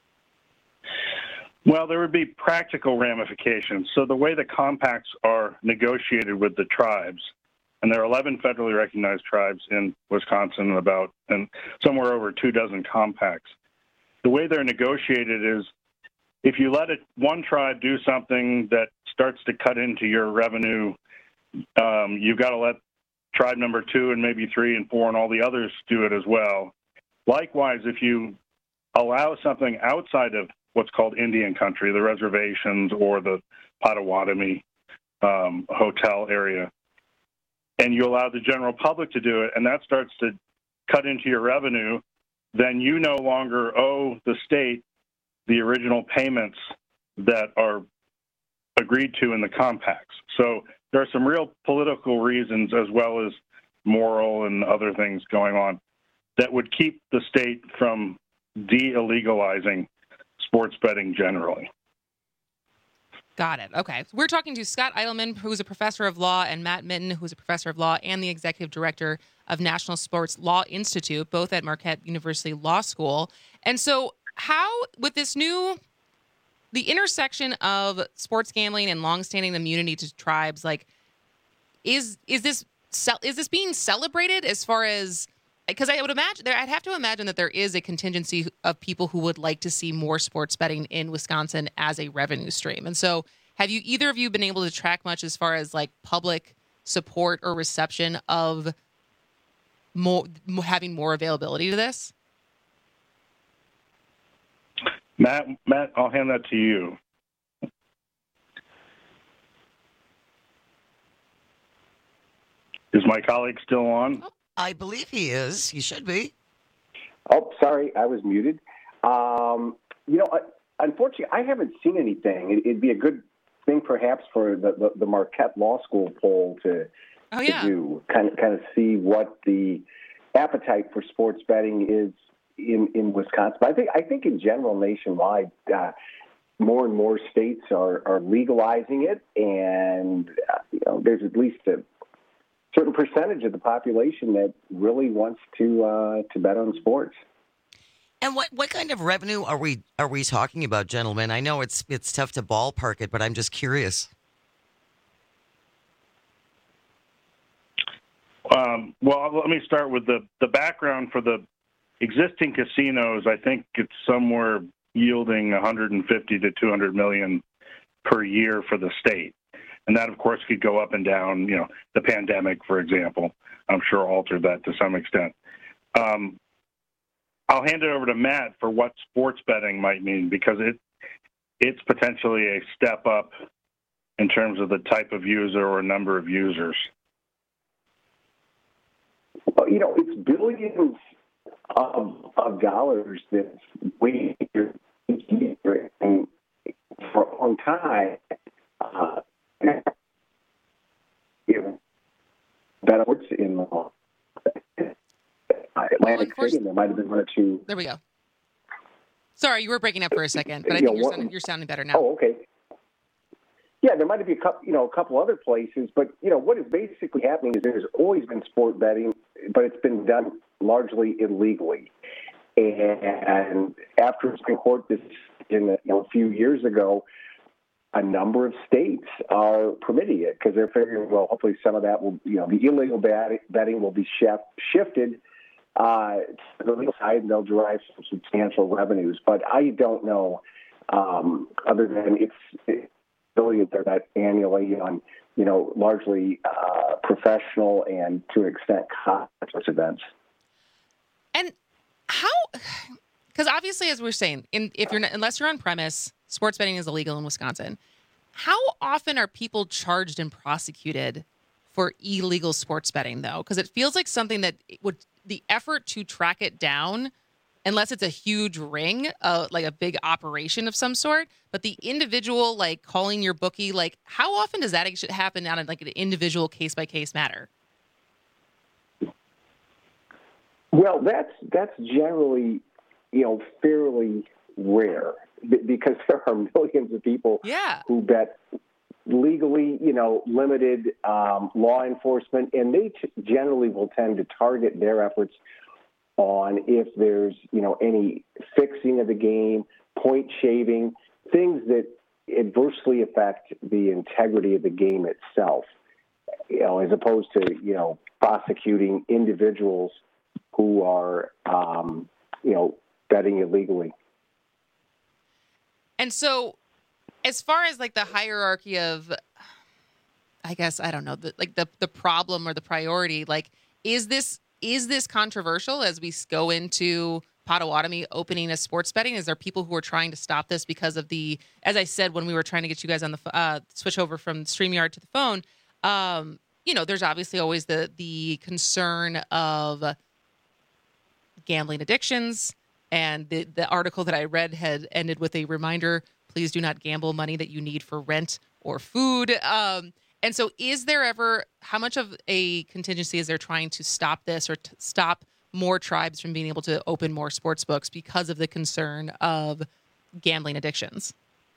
[SPEAKER 3] Well, there would be practical ramifications. So the way the compacts are negotiated with the tribes, and there are eleven federally recognized tribes in Wisconsin, and about and somewhere over two dozen compacts. The way they're negotiated is if you let it, one tribe do something that starts to cut into your revenue, um, you've got to let tribe number two and maybe three and four and all the others do it as well. Likewise, if you allow something outside of what's called Indian country, the reservations or the Potawatomi um, hotel area, and you allow the general public to do it, and that starts to cut into your revenue, then you no longer owe the state the original payments that are agreed to in the compacts. So there are some real political reasons as well as moral and other things going on that would keep the state from de-illegalizing sports betting generally.
[SPEAKER 24] Got it. Okay. We're talking to Scott Eidelman, who's a professor of law, and Matt Minton, who's a professor of law and the executive director of National Sports Law Institute, both at Marquette University Law School. And so how, with this new, the intersection of sports gambling and longstanding immunity to tribes, like, is is this is this being celebrated as far as, because I would imagine, I'd have to imagine that there is a contingency of people who would like to see more sports betting in Wisconsin as a revenue stream. And so have you, either of you, been able to track much as far as like public support or reception of more having more availability to this?
[SPEAKER 3] Matt, Matt, I'll hand that to you. Is my colleague still on?
[SPEAKER 22] I believe he is. He should be.
[SPEAKER 2] Oh, sorry, I was muted. Um, you know, unfortunately, I haven't seen anything. It, it'd be a good thing, perhaps, for the, the, the Marquette Law School poll to,
[SPEAKER 24] oh, yeah.
[SPEAKER 2] to do, kind of, kind of see what the appetite for sports betting is in, in Wisconsin. But I think, I think in general, nationwide, uh, more and more states are, are legalizing it, and uh, you know, there's at least a certain percentage of the population that really wants to uh, to bet on sports.
[SPEAKER 22] And what, what kind of revenue are we are we talking about, gentlemen? I know it's it's tough to ballpark it, but I'm just curious.
[SPEAKER 3] Um, well, let me start with the, the background for the existing casinos. I think it's somewhere yielding one hundred fifty to two hundred million per year for the state. And that, of course, could go up and down. You know, the pandemic, for example, I'm sure altered that to some extent. Um, I'll hand it over to Matt for what sports betting might mean, because it it's potentially a step up in terms of the type of user or number of users.
[SPEAKER 2] Well, you know, it's billions of, of dollars that's waiting for a long time. Uh, you know, that works in the Atlantic City, and there might have been one or two.
[SPEAKER 24] There we go. Sorry, you were breaking up for a second, but I
[SPEAKER 2] you
[SPEAKER 24] think
[SPEAKER 2] know,
[SPEAKER 24] you're,
[SPEAKER 2] one,
[SPEAKER 24] sounding, you're sounding better now.
[SPEAKER 2] Oh, okay. Yeah, there might have been a couple, you know, a couple other places, but you know what is basically happening is there's always been sport betting, but it's been done largely illegally. And after Supreme Court decision, you know, a few years ago, a number of states are permitting it because they're figuring, well, hopefully some of that will, you know, the illegal betting will be shif- shifted uh, to the legal side, and they'll derive some substantial revenues. But I don't know, um, other than it's, it's billions are that annually on, you know, largely uh, professional and to an extent conference events.
[SPEAKER 24] And how? Because obviously, as we're saying, in, if you're not, unless you're on premise, sports betting is illegal in Wisconsin. How often are people charged and prosecuted for illegal sports betting, though? Because it feels like something that would the effort to track it down, unless it's a huge ring, uh, like a big operation of some sort. But the individual, like calling your bookie, like how often does that actually happen on like an individual case by case matter?
[SPEAKER 2] Well, that's that's generally, you know, fairly rare because there are millions of people
[SPEAKER 24] yeah.
[SPEAKER 2] who bet legally, you know, limited um, law enforcement, and they t- generally will tend to target their efforts on if there's, you know, any fixing of the game, point shaving, things that adversely affect the integrity of the game itself, you know, as opposed to, you know, prosecuting individuals who are, um, you know, betting illegally.
[SPEAKER 24] And so as far as like the hierarchy of, I guess, I don't know, the, like the, the problem or the priority, like, is this is this controversial as we go into Potawatomi opening a sports betting? Is there people who are trying to stop this because of the, as I said, when we were trying to get you guys on the uh, switch over from StreamYard to the phone, um, you know, there's obviously always the the concern of gambling addictions. And the, the article that I read had ended with a reminder, please do not gamble money that you need for rent or food. Um, and so is there ever, how much of a contingency is there trying to stop this or to stop more tribes from being able to open more sports books because of the concern of gambling addictions?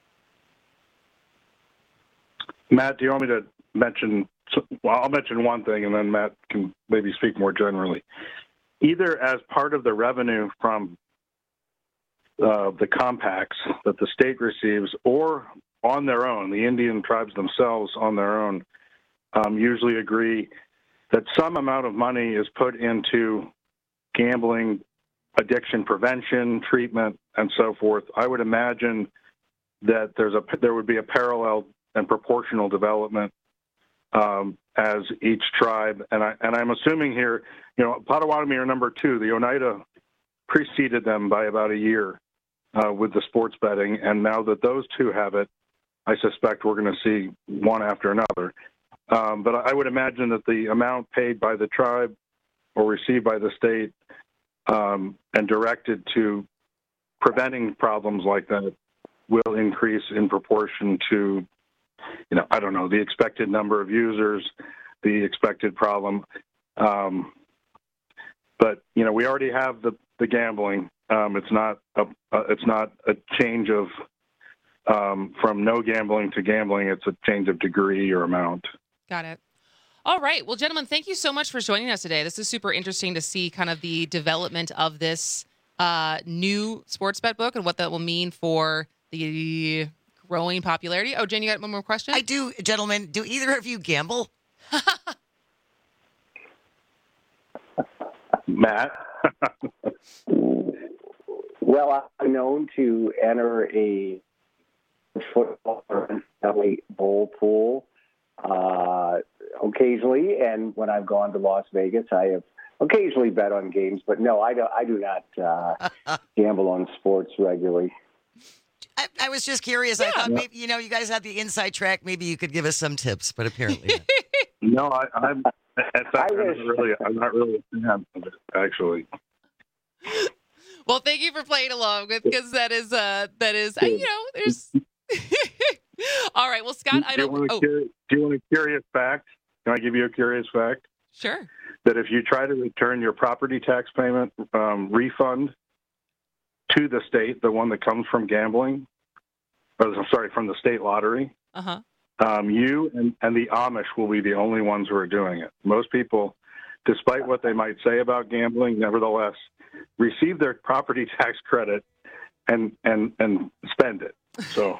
[SPEAKER 3] Matt, do you want me to mention, well, I'll mention one thing and then Matt can maybe speak more generally. Either as part of the revenue from uh, the compacts that the state receives or on their own, the Indian tribes themselves on their own um, usually agree that some amount of money is put into gambling, addiction prevention, treatment, and so forth. I would imagine that there's a there would be a parallel and proportional development um, as each tribe, and I and I'm assuming here, you know, Potawatomi are number two. The Oneida preceded them by about a year uh, with the sports betting, and now that those two have it, I suspect we're going to see one after another. Um, but I would imagine that the amount paid by the tribe or received by the state um, and directed to preventing problems like that will increase in proportion to, you know, I don't know, the expected number of users, the expected problem. Um, but, you know, we already have the, the gambling. Um, it's not a, uh, it's not a change of um, from no gambling to gambling. It's a change of degree or amount.
[SPEAKER 24] Got it. All right. Well, gentlemen, thank you so much for joining us today. This is super interesting to see kind of the development of this uh, new sports bet book and what that will mean for the growing popularity. Oh, Jane, you got one more question?
[SPEAKER 22] I do, gentlemen. Do either of you gamble?
[SPEAKER 3] Matt?
[SPEAKER 2] Well, I'm known to enter a football or bowl pool uh, occasionally, and when I've gone to Las Vegas, I have occasionally bet on games. But no, I don't. I do not uh, gamble on sports regularly.
[SPEAKER 22] I, I was just curious. Yeah. I thought maybe, you know, you guys had the inside track. Maybe you could give us some tips, but apparently
[SPEAKER 3] no. I, I'm. That's not really. I'm not really a fan of it, actually.
[SPEAKER 24] Well, thank you for playing along with, because that is uh that is uh, you know there's. All right. Well, Scott, I don't.
[SPEAKER 3] Do you, want a,
[SPEAKER 24] oh.
[SPEAKER 3] do you want a curious fact? Can I give you a curious fact?
[SPEAKER 24] Sure.
[SPEAKER 3] That if you try to return your property tax payment um, refund to the state, the one that comes from gambling, or I'm sorry, from the state lottery,
[SPEAKER 24] uh-huh.
[SPEAKER 3] um, you and, and the Amish will be the only ones who are doing it. Most people, despite what they might say about gambling, nevertheless receive their property tax credit and and and spend it. So.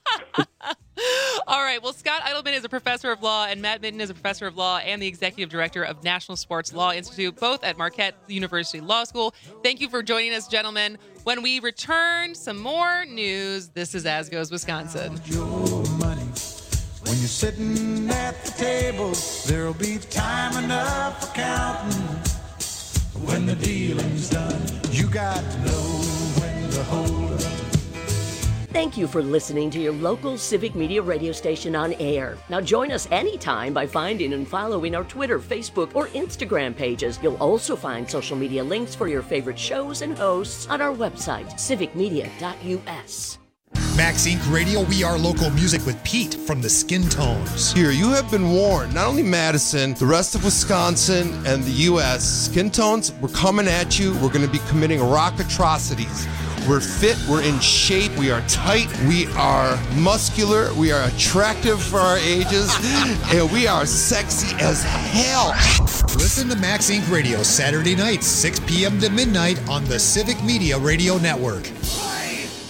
[SPEAKER 24] All right. Well, Scott Eidelman is a professor of law, and Matt Minton is a professor of law and the executive director of National Sports Law Institute, both at Marquette University Law School. Thank you for joining us, gentlemen. When we return, some more news. This is As Goes Wisconsin.
[SPEAKER 34] When you're sitting at the table, there'll be time enough for counting. When the dealing's done, you got to know when to hold up.
[SPEAKER 7] Thank you for listening to your local Civic Media radio station on air. Now join us anytime by finding and following our Twitter, Facebook, or Instagram pages. You'll also find social media links for your favorite shows and hosts on our website, civic media dot u s.
[SPEAKER 4] Max Incorporated. Radio, we are local music with Pete from the Skin Tones.
[SPEAKER 5] Here, you have been warned. Not only Madison, the rest of Wisconsin and the U S Skin Tones, we're coming at you. We're going to be committing rock atrocities. We're fit, we're in shape, we are tight, we are muscular, we are attractive for our ages, and we are sexy as hell.
[SPEAKER 4] Listen to Max Incorporated. Radio Saturday nights, six p.m. to midnight on the Civic Media Radio Network.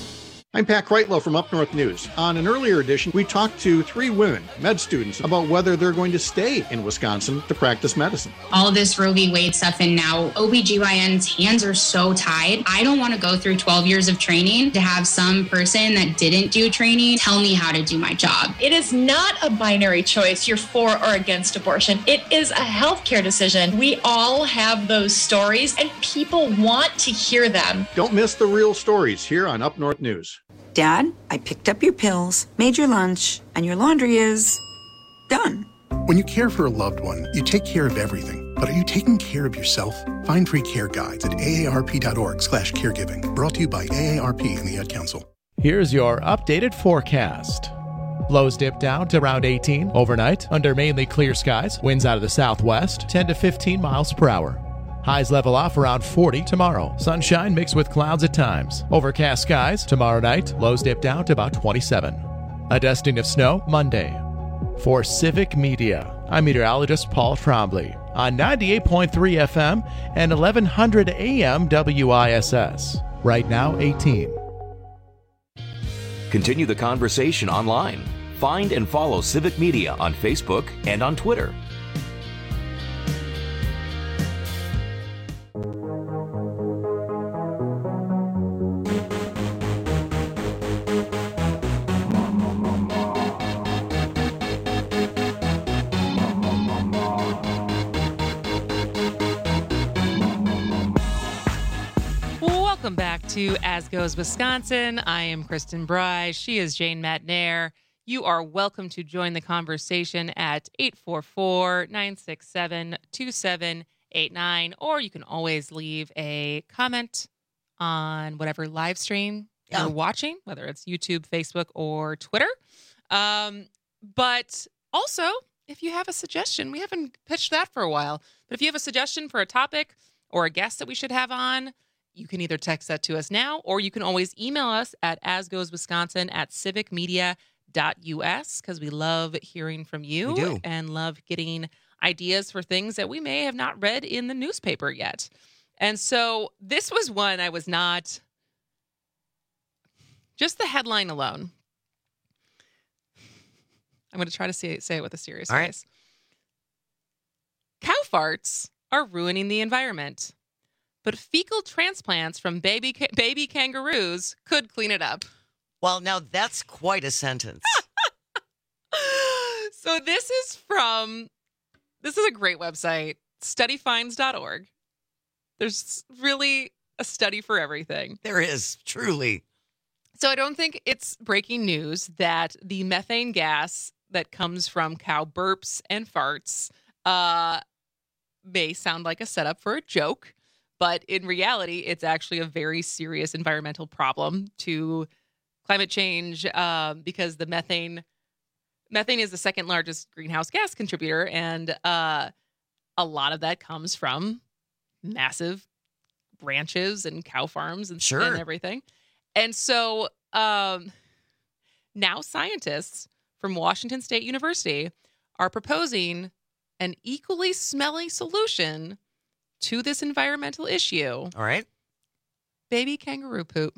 [SPEAKER 1] I'm Pat Kreitlow from Up North News. On an earlier edition, we talked to three women, med students, about whether they're going to stay in Wisconsin to practice medicine.
[SPEAKER 6] All of this Roe v. Wade stuff, and now O B G Y N's hands are so tied. I don't want to go through twelve years of training to have some person that didn't do training tell me how to do my job.
[SPEAKER 8] It is not a binary choice, you're for or against abortion. It is a healthcare decision. We all have those stories, and people want to hear them.
[SPEAKER 1] Don't miss the real stories here on Up North News.
[SPEAKER 9] Dad, I picked up your pills, made your lunch, and your laundry is done.
[SPEAKER 10] When you care for a loved one, you take care of everything. But are you taking care of yourself? Find free care guides at A A R P dot org slash caregiving. Brought to you by A A R P and the Ad Council.
[SPEAKER 28] Here's your updated forecast. Lows dip down to around eighteen overnight under mainly clear skies. Winds out of the southwest, ten to fifteen miles per hour. Highs level off around forty tomorrow. Sunshine mixed with clouds at times. Overcast skies tomorrow night. Lows dip down to about twenty-seven. A dusting of snow Monday. For Civic Media, I'm meteorologist Paul Trombley on ninety-eight point three F M and eleven hundred A M W I S S. Right now, eighteen.
[SPEAKER 16] Continue the conversation online. Find and follow Civic Media on Facebook and on Twitter.
[SPEAKER 24] Welcome back to As Goes Wisconsin. I am Kristen Bry. She is Jane Matnair. You are welcome to join the conversation at eight four four, nine six seven, two seven eight nine, or you can always leave a comment on whatever live stream
[SPEAKER 22] Yeah.
[SPEAKER 24] you're watching, whether it's YouTube, Facebook, or Twitter. Um, but also, if you have a suggestion, we haven't pitched that for a while, but if you have a suggestion for a topic or a guest that we should have on, you can either text that to us now, or you can always email us at asgoeswisconsin at civicmedia dot U S, because we love hearing from you
[SPEAKER 22] We do.
[SPEAKER 24] and love getting ideas for things that we may have not read in the newspaper yet. And so this was one I was not, just the headline alone. I'm going to try to say, say it with a serious
[SPEAKER 22] All right.
[SPEAKER 24] face. Cow farts are ruining the environment, but fecal transplants from baby ca- baby kangaroos could clean it up.
[SPEAKER 22] Well, now that's quite a sentence.
[SPEAKER 24] So this is from, this is a great website, study finds dot org. There's really a study for everything.
[SPEAKER 22] There is, truly.
[SPEAKER 24] So I don't think it's breaking news that the methane gas that comes from cow burps and farts uh, may sound like a setup for a joke, but in reality, it's actually a very serious environmental problem to climate change um, because the methane methane is the second largest greenhouse gas contributor, and uh, a lot of that comes from massive ranches and cow farms and,
[SPEAKER 22] Sure.
[SPEAKER 24] and everything. And so um, now scientists from Washington State University are proposing an equally smelly solution to this environmental issue.
[SPEAKER 22] All right.
[SPEAKER 24] Baby kangaroo poop.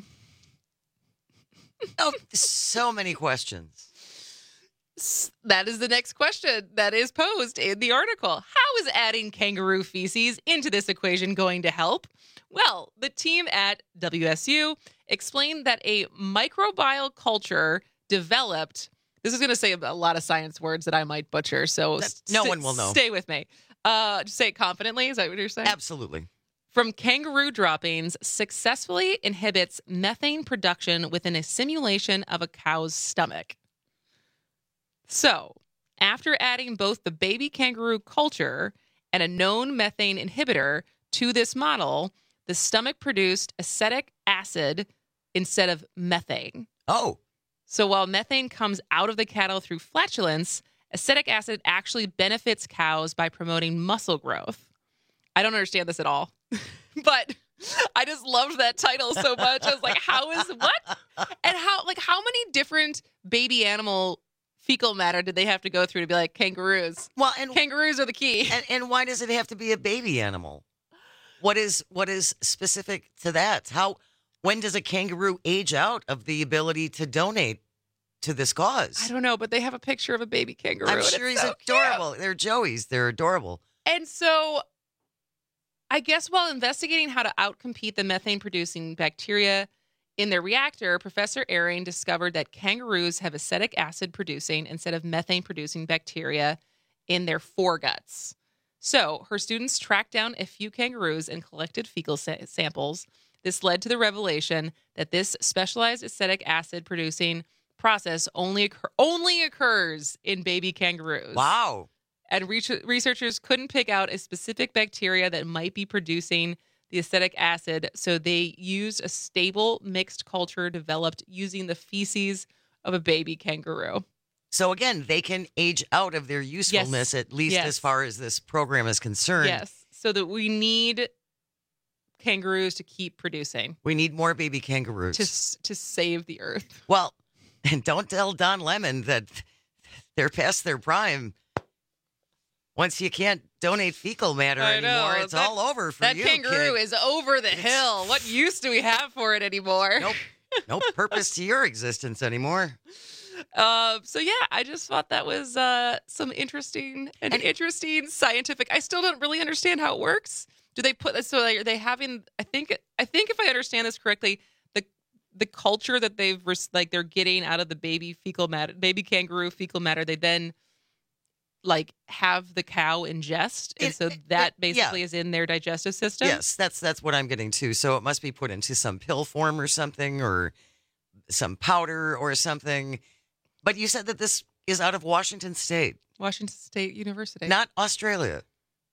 [SPEAKER 22] Oh, so many questions.
[SPEAKER 24] That is the next question that is posed in the article. How is adding kangaroo feces into this equation going to help? Well, the team at W S U explained that a microbial culture developed. This is going to say a lot of science words that I might butcher, so
[SPEAKER 22] That- no
[SPEAKER 24] st-
[SPEAKER 22] one will know.
[SPEAKER 24] Stay with me. Uh, just say it confidently. Is that what you're saying?
[SPEAKER 22] Absolutely.
[SPEAKER 24] From kangaroo droppings successfully inhibits methane production within a simulation of a cow's stomach. So, after adding both the baby kangaroo culture and a known methane inhibitor to this model, the stomach produced acetic acid instead of methane.
[SPEAKER 22] Oh.
[SPEAKER 24] So while methane comes out of the cattle through flatulence, acetic acid actually benefits cows by promoting muscle growth. I don't understand this at all, but I just loved that title so much. I was like, how is what? And how, like, how many different baby animal fecal matter did they have to go through to be like kangaroos?
[SPEAKER 22] Well, and
[SPEAKER 24] kangaroos are the key.
[SPEAKER 22] And, and why does it have to be a baby animal? What is what is specific to that? How When does a kangaroo age out of the ability to donate to this cause?
[SPEAKER 24] I don't know, but they have a picture of a baby kangaroo.
[SPEAKER 22] I'm
[SPEAKER 24] and
[SPEAKER 22] sure
[SPEAKER 24] it's
[SPEAKER 22] he's
[SPEAKER 24] so
[SPEAKER 22] adorable.
[SPEAKER 24] cute.
[SPEAKER 22] They're Joey's. They're adorable.
[SPEAKER 24] And so I guess while investigating how to outcompete the methane-producing bacteria in their reactor, Professor Ehring discovered that kangaroos have acetic acid-producing instead of methane-producing bacteria in their foreguts. So her students tracked down a few kangaroos and collected fecal sa- samples. This led to the revelation that this specialized acetic acid-producing process only occur- only occurs in baby kangaroos.
[SPEAKER 22] Wow.
[SPEAKER 24] And re- researchers couldn't pick out a specific bacteria that might be producing the acetic acid, so they used a stable mixed culture developed using the feces of a baby kangaroo.
[SPEAKER 22] So again, they can age out of their usefulness,
[SPEAKER 24] Yes.
[SPEAKER 22] at least
[SPEAKER 24] Yes.
[SPEAKER 22] as far as this program is concerned.
[SPEAKER 24] Yes, so that we need kangaroos to keep producing.
[SPEAKER 22] We need more baby kangaroos.
[SPEAKER 24] To, s- to save the earth.
[SPEAKER 22] Well, and don't tell Don Lemon that they're past their prime. Once you can't donate fecal matter
[SPEAKER 24] I know.
[SPEAKER 22] anymore, it's
[SPEAKER 24] That-
[SPEAKER 22] all over for
[SPEAKER 24] That
[SPEAKER 22] you,
[SPEAKER 24] kangaroo
[SPEAKER 22] kid.
[SPEAKER 24] is over the hill. What use do we have for it anymore?
[SPEAKER 22] Nope. No purpose to your existence anymore.
[SPEAKER 24] Uh, so yeah, I just thought that was uh, some interesting and, interesting scientific. I still don't really understand how it works. Do they put so like, are they having? I think I think if I understand this correctly, the the culture that they've res- like they're getting out of the baby fecal matter, baby kangaroo fecal matter, they then like have the cow ingest, and
[SPEAKER 22] It-
[SPEAKER 24] so
[SPEAKER 22] it-
[SPEAKER 24] that
[SPEAKER 22] it-
[SPEAKER 24] basically
[SPEAKER 22] yeah.
[SPEAKER 24] is in their digestive system.
[SPEAKER 22] Yes, that's that's what I'm getting to. So it must be put into some pill form or something, or some powder or something. But you said that this is out of Washington State,
[SPEAKER 24] Washington State University,
[SPEAKER 22] not Australia.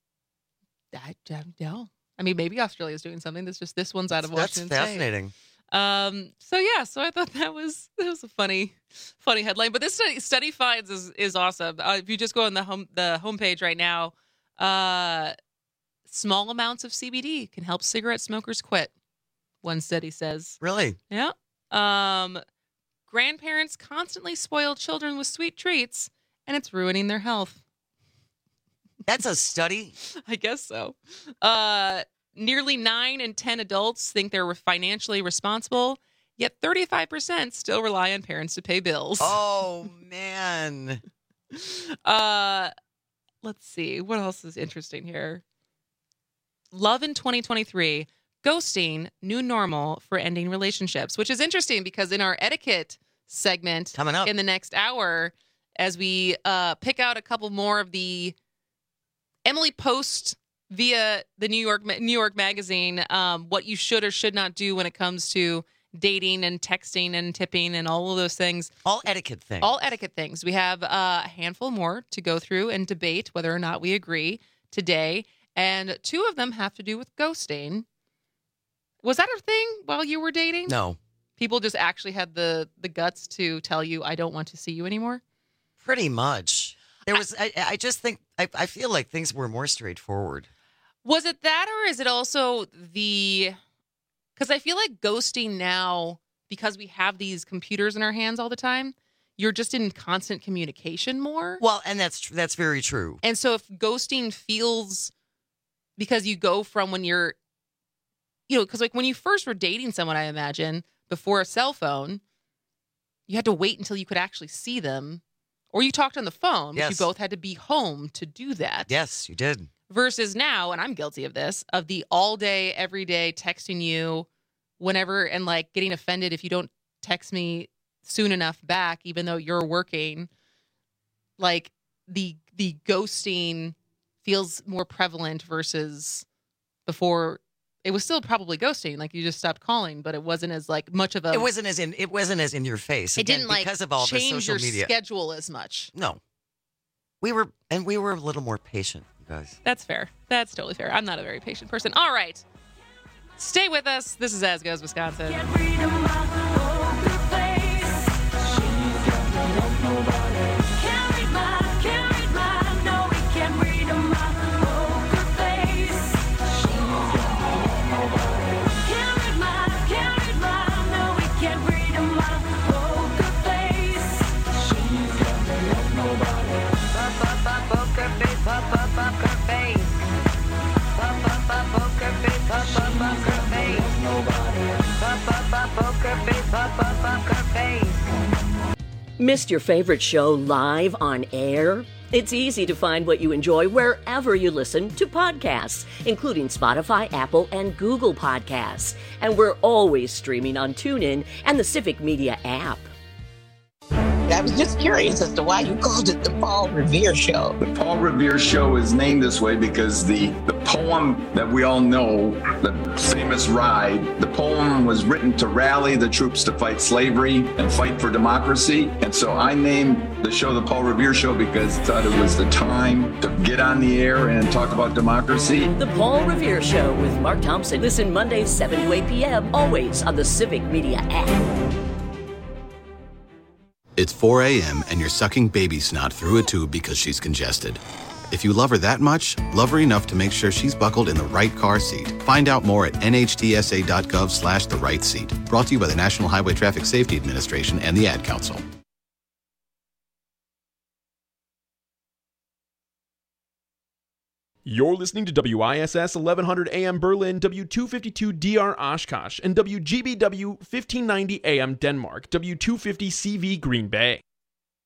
[SPEAKER 24] I don't know. I mean, maybe Australia's doing something. That's just this one's out of
[SPEAKER 22] That's
[SPEAKER 24] Washington State.
[SPEAKER 22] fascinating.
[SPEAKER 24] Um. So yeah. So I thought that was that was a funny, funny headline. But this study, study finds is is awesome. Uh, if you just go on the home the homepage right now, uh, small amounts of C B D can help cigarette smokers quit. One study says.
[SPEAKER 22] Really?
[SPEAKER 24] Yeah. Um, grandparents constantly spoil children with sweet treats, and it's ruining their health.
[SPEAKER 22] That's a study?
[SPEAKER 24] I guess so. Uh, nearly nine in ten adults think they're financially responsible, yet thirty-five percent still rely on parents to pay bills.
[SPEAKER 22] Oh, man.
[SPEAKER 24] Uh, let's see. What else is interesting here? Love in twenty twenty-three, ghosting, new normal for ending relationships, which is interesting because in our etiquette segment
[SPEAKER 22] coming up
[SPEAKER 24] in the next hour, as we uh, pick out a couple more of the Emily Post via the New York New York Magazine, um, what you should or should not do when it comes to dating and texting and tipping and all of those things.
[SPEAKER 22] All etiquette things.
[SPEAKER 24] All etiquette things. We have uh, a handful more to go through and debate whether or not we agree today. And two of them have to do with ghosting. Was that a thing while you were dating?
[SPEAKER 22] No.
[SPEAKER 24] People just actually had the, the guts to tell you, I don't want to see you anymore?
[SPEAKER 22] Pretty much. There was, I, I just think, I, I feel like things were more straightforward.
[SPEAKER 24] Was it that, or is it also the, because I feel like ghosting now, because we have these computers in our hands all the time, you're just in constant communication more.
[SPEAKER 22] Well, and that's tr- that's very true.
[SPEAKER 24] And so if ghosting feels, because you go from when you're, you know, because like when you first were dating someone, I imagine, before a cell phone, you had to wait until you could actually see them. Or you talked on the phone, but
[SPEAKER 22] Yes.
[SPEAKER 24] you both had to be home to do that.
[SPEAKER 22] Yes, you did.
[SPEAKER 24] Versus now, and I'm guilty of this, of the all day, every day texting you whenever and like getting offended if you don't text me soon enough back, even though you're working. Like the the ghosting feels more prevalent versus before. It was still probably ghosting, like you just stopped calling, but it wasn't as like much of a.
[SPEAKER 22] It wasn't as in it wasn't as in your face.
[SPEAKER 24] It
[SPEAKER 22] Again,
[SPEAKER 24] didn't like
[SPEAKER 22] because of all the
[SPEAKER 24] change
[SPEAKER 22] social
[SPEAKER 24] your
[SPEAKER 22] media.
[SPEAKER 24] schedule as much.
[SPEAKER 22] No, we were and we were a little more patient, you guys.
[SPEAKER 24] That's fair. That's totally fair. I'm not a very patient person. All right. Stay with us. This is As Goes Wisconsin.
[SPEAKER 11] Nobody. face, up, up, up her face.
[SPEAKER 7] Missed your favorite show live on air? It's easy to find what you enjoy wherever you listen to podcasts, including Spotify, Apple, and Google Podcasts. And we're always streaming on TuneIn and the Civic Media app.
[SPEAKER 12] I was just curious as to why you called it the Paul Revere Show.
[SPEAKER 13] The Paul Revere Show is named this way because the, the poem that we all know, the famous Ride, the poem was written to rally the troops to fight slavery and fight for democracy. And so I named the show the Paul Revere Show because I thought it was the time to get on the air and talk about democracy.
[SPEAKER 7] The Paul Revere Show with Mark Thompson. Listen Mondays, seven to eight p.m., always on the Civic Media app.
[SPEAKER 14] It's four a.m. and you're sucking baby snot through a tube because she's congested. If you love her that much, love her enough to make sure she's buckled in the right car seat. Find out more at N H T S A dot gov slash the right seat. Brought to you by the National Highway Traffic Safety Administration and the Ad Council.
[SPEAKER 15] You're listening to W I S S eleven hundred A M Berlin, W two fifty-two D R Oshkosh, and W G B W fifteen ninety A M Denmark, W two fifty C V Green Bay.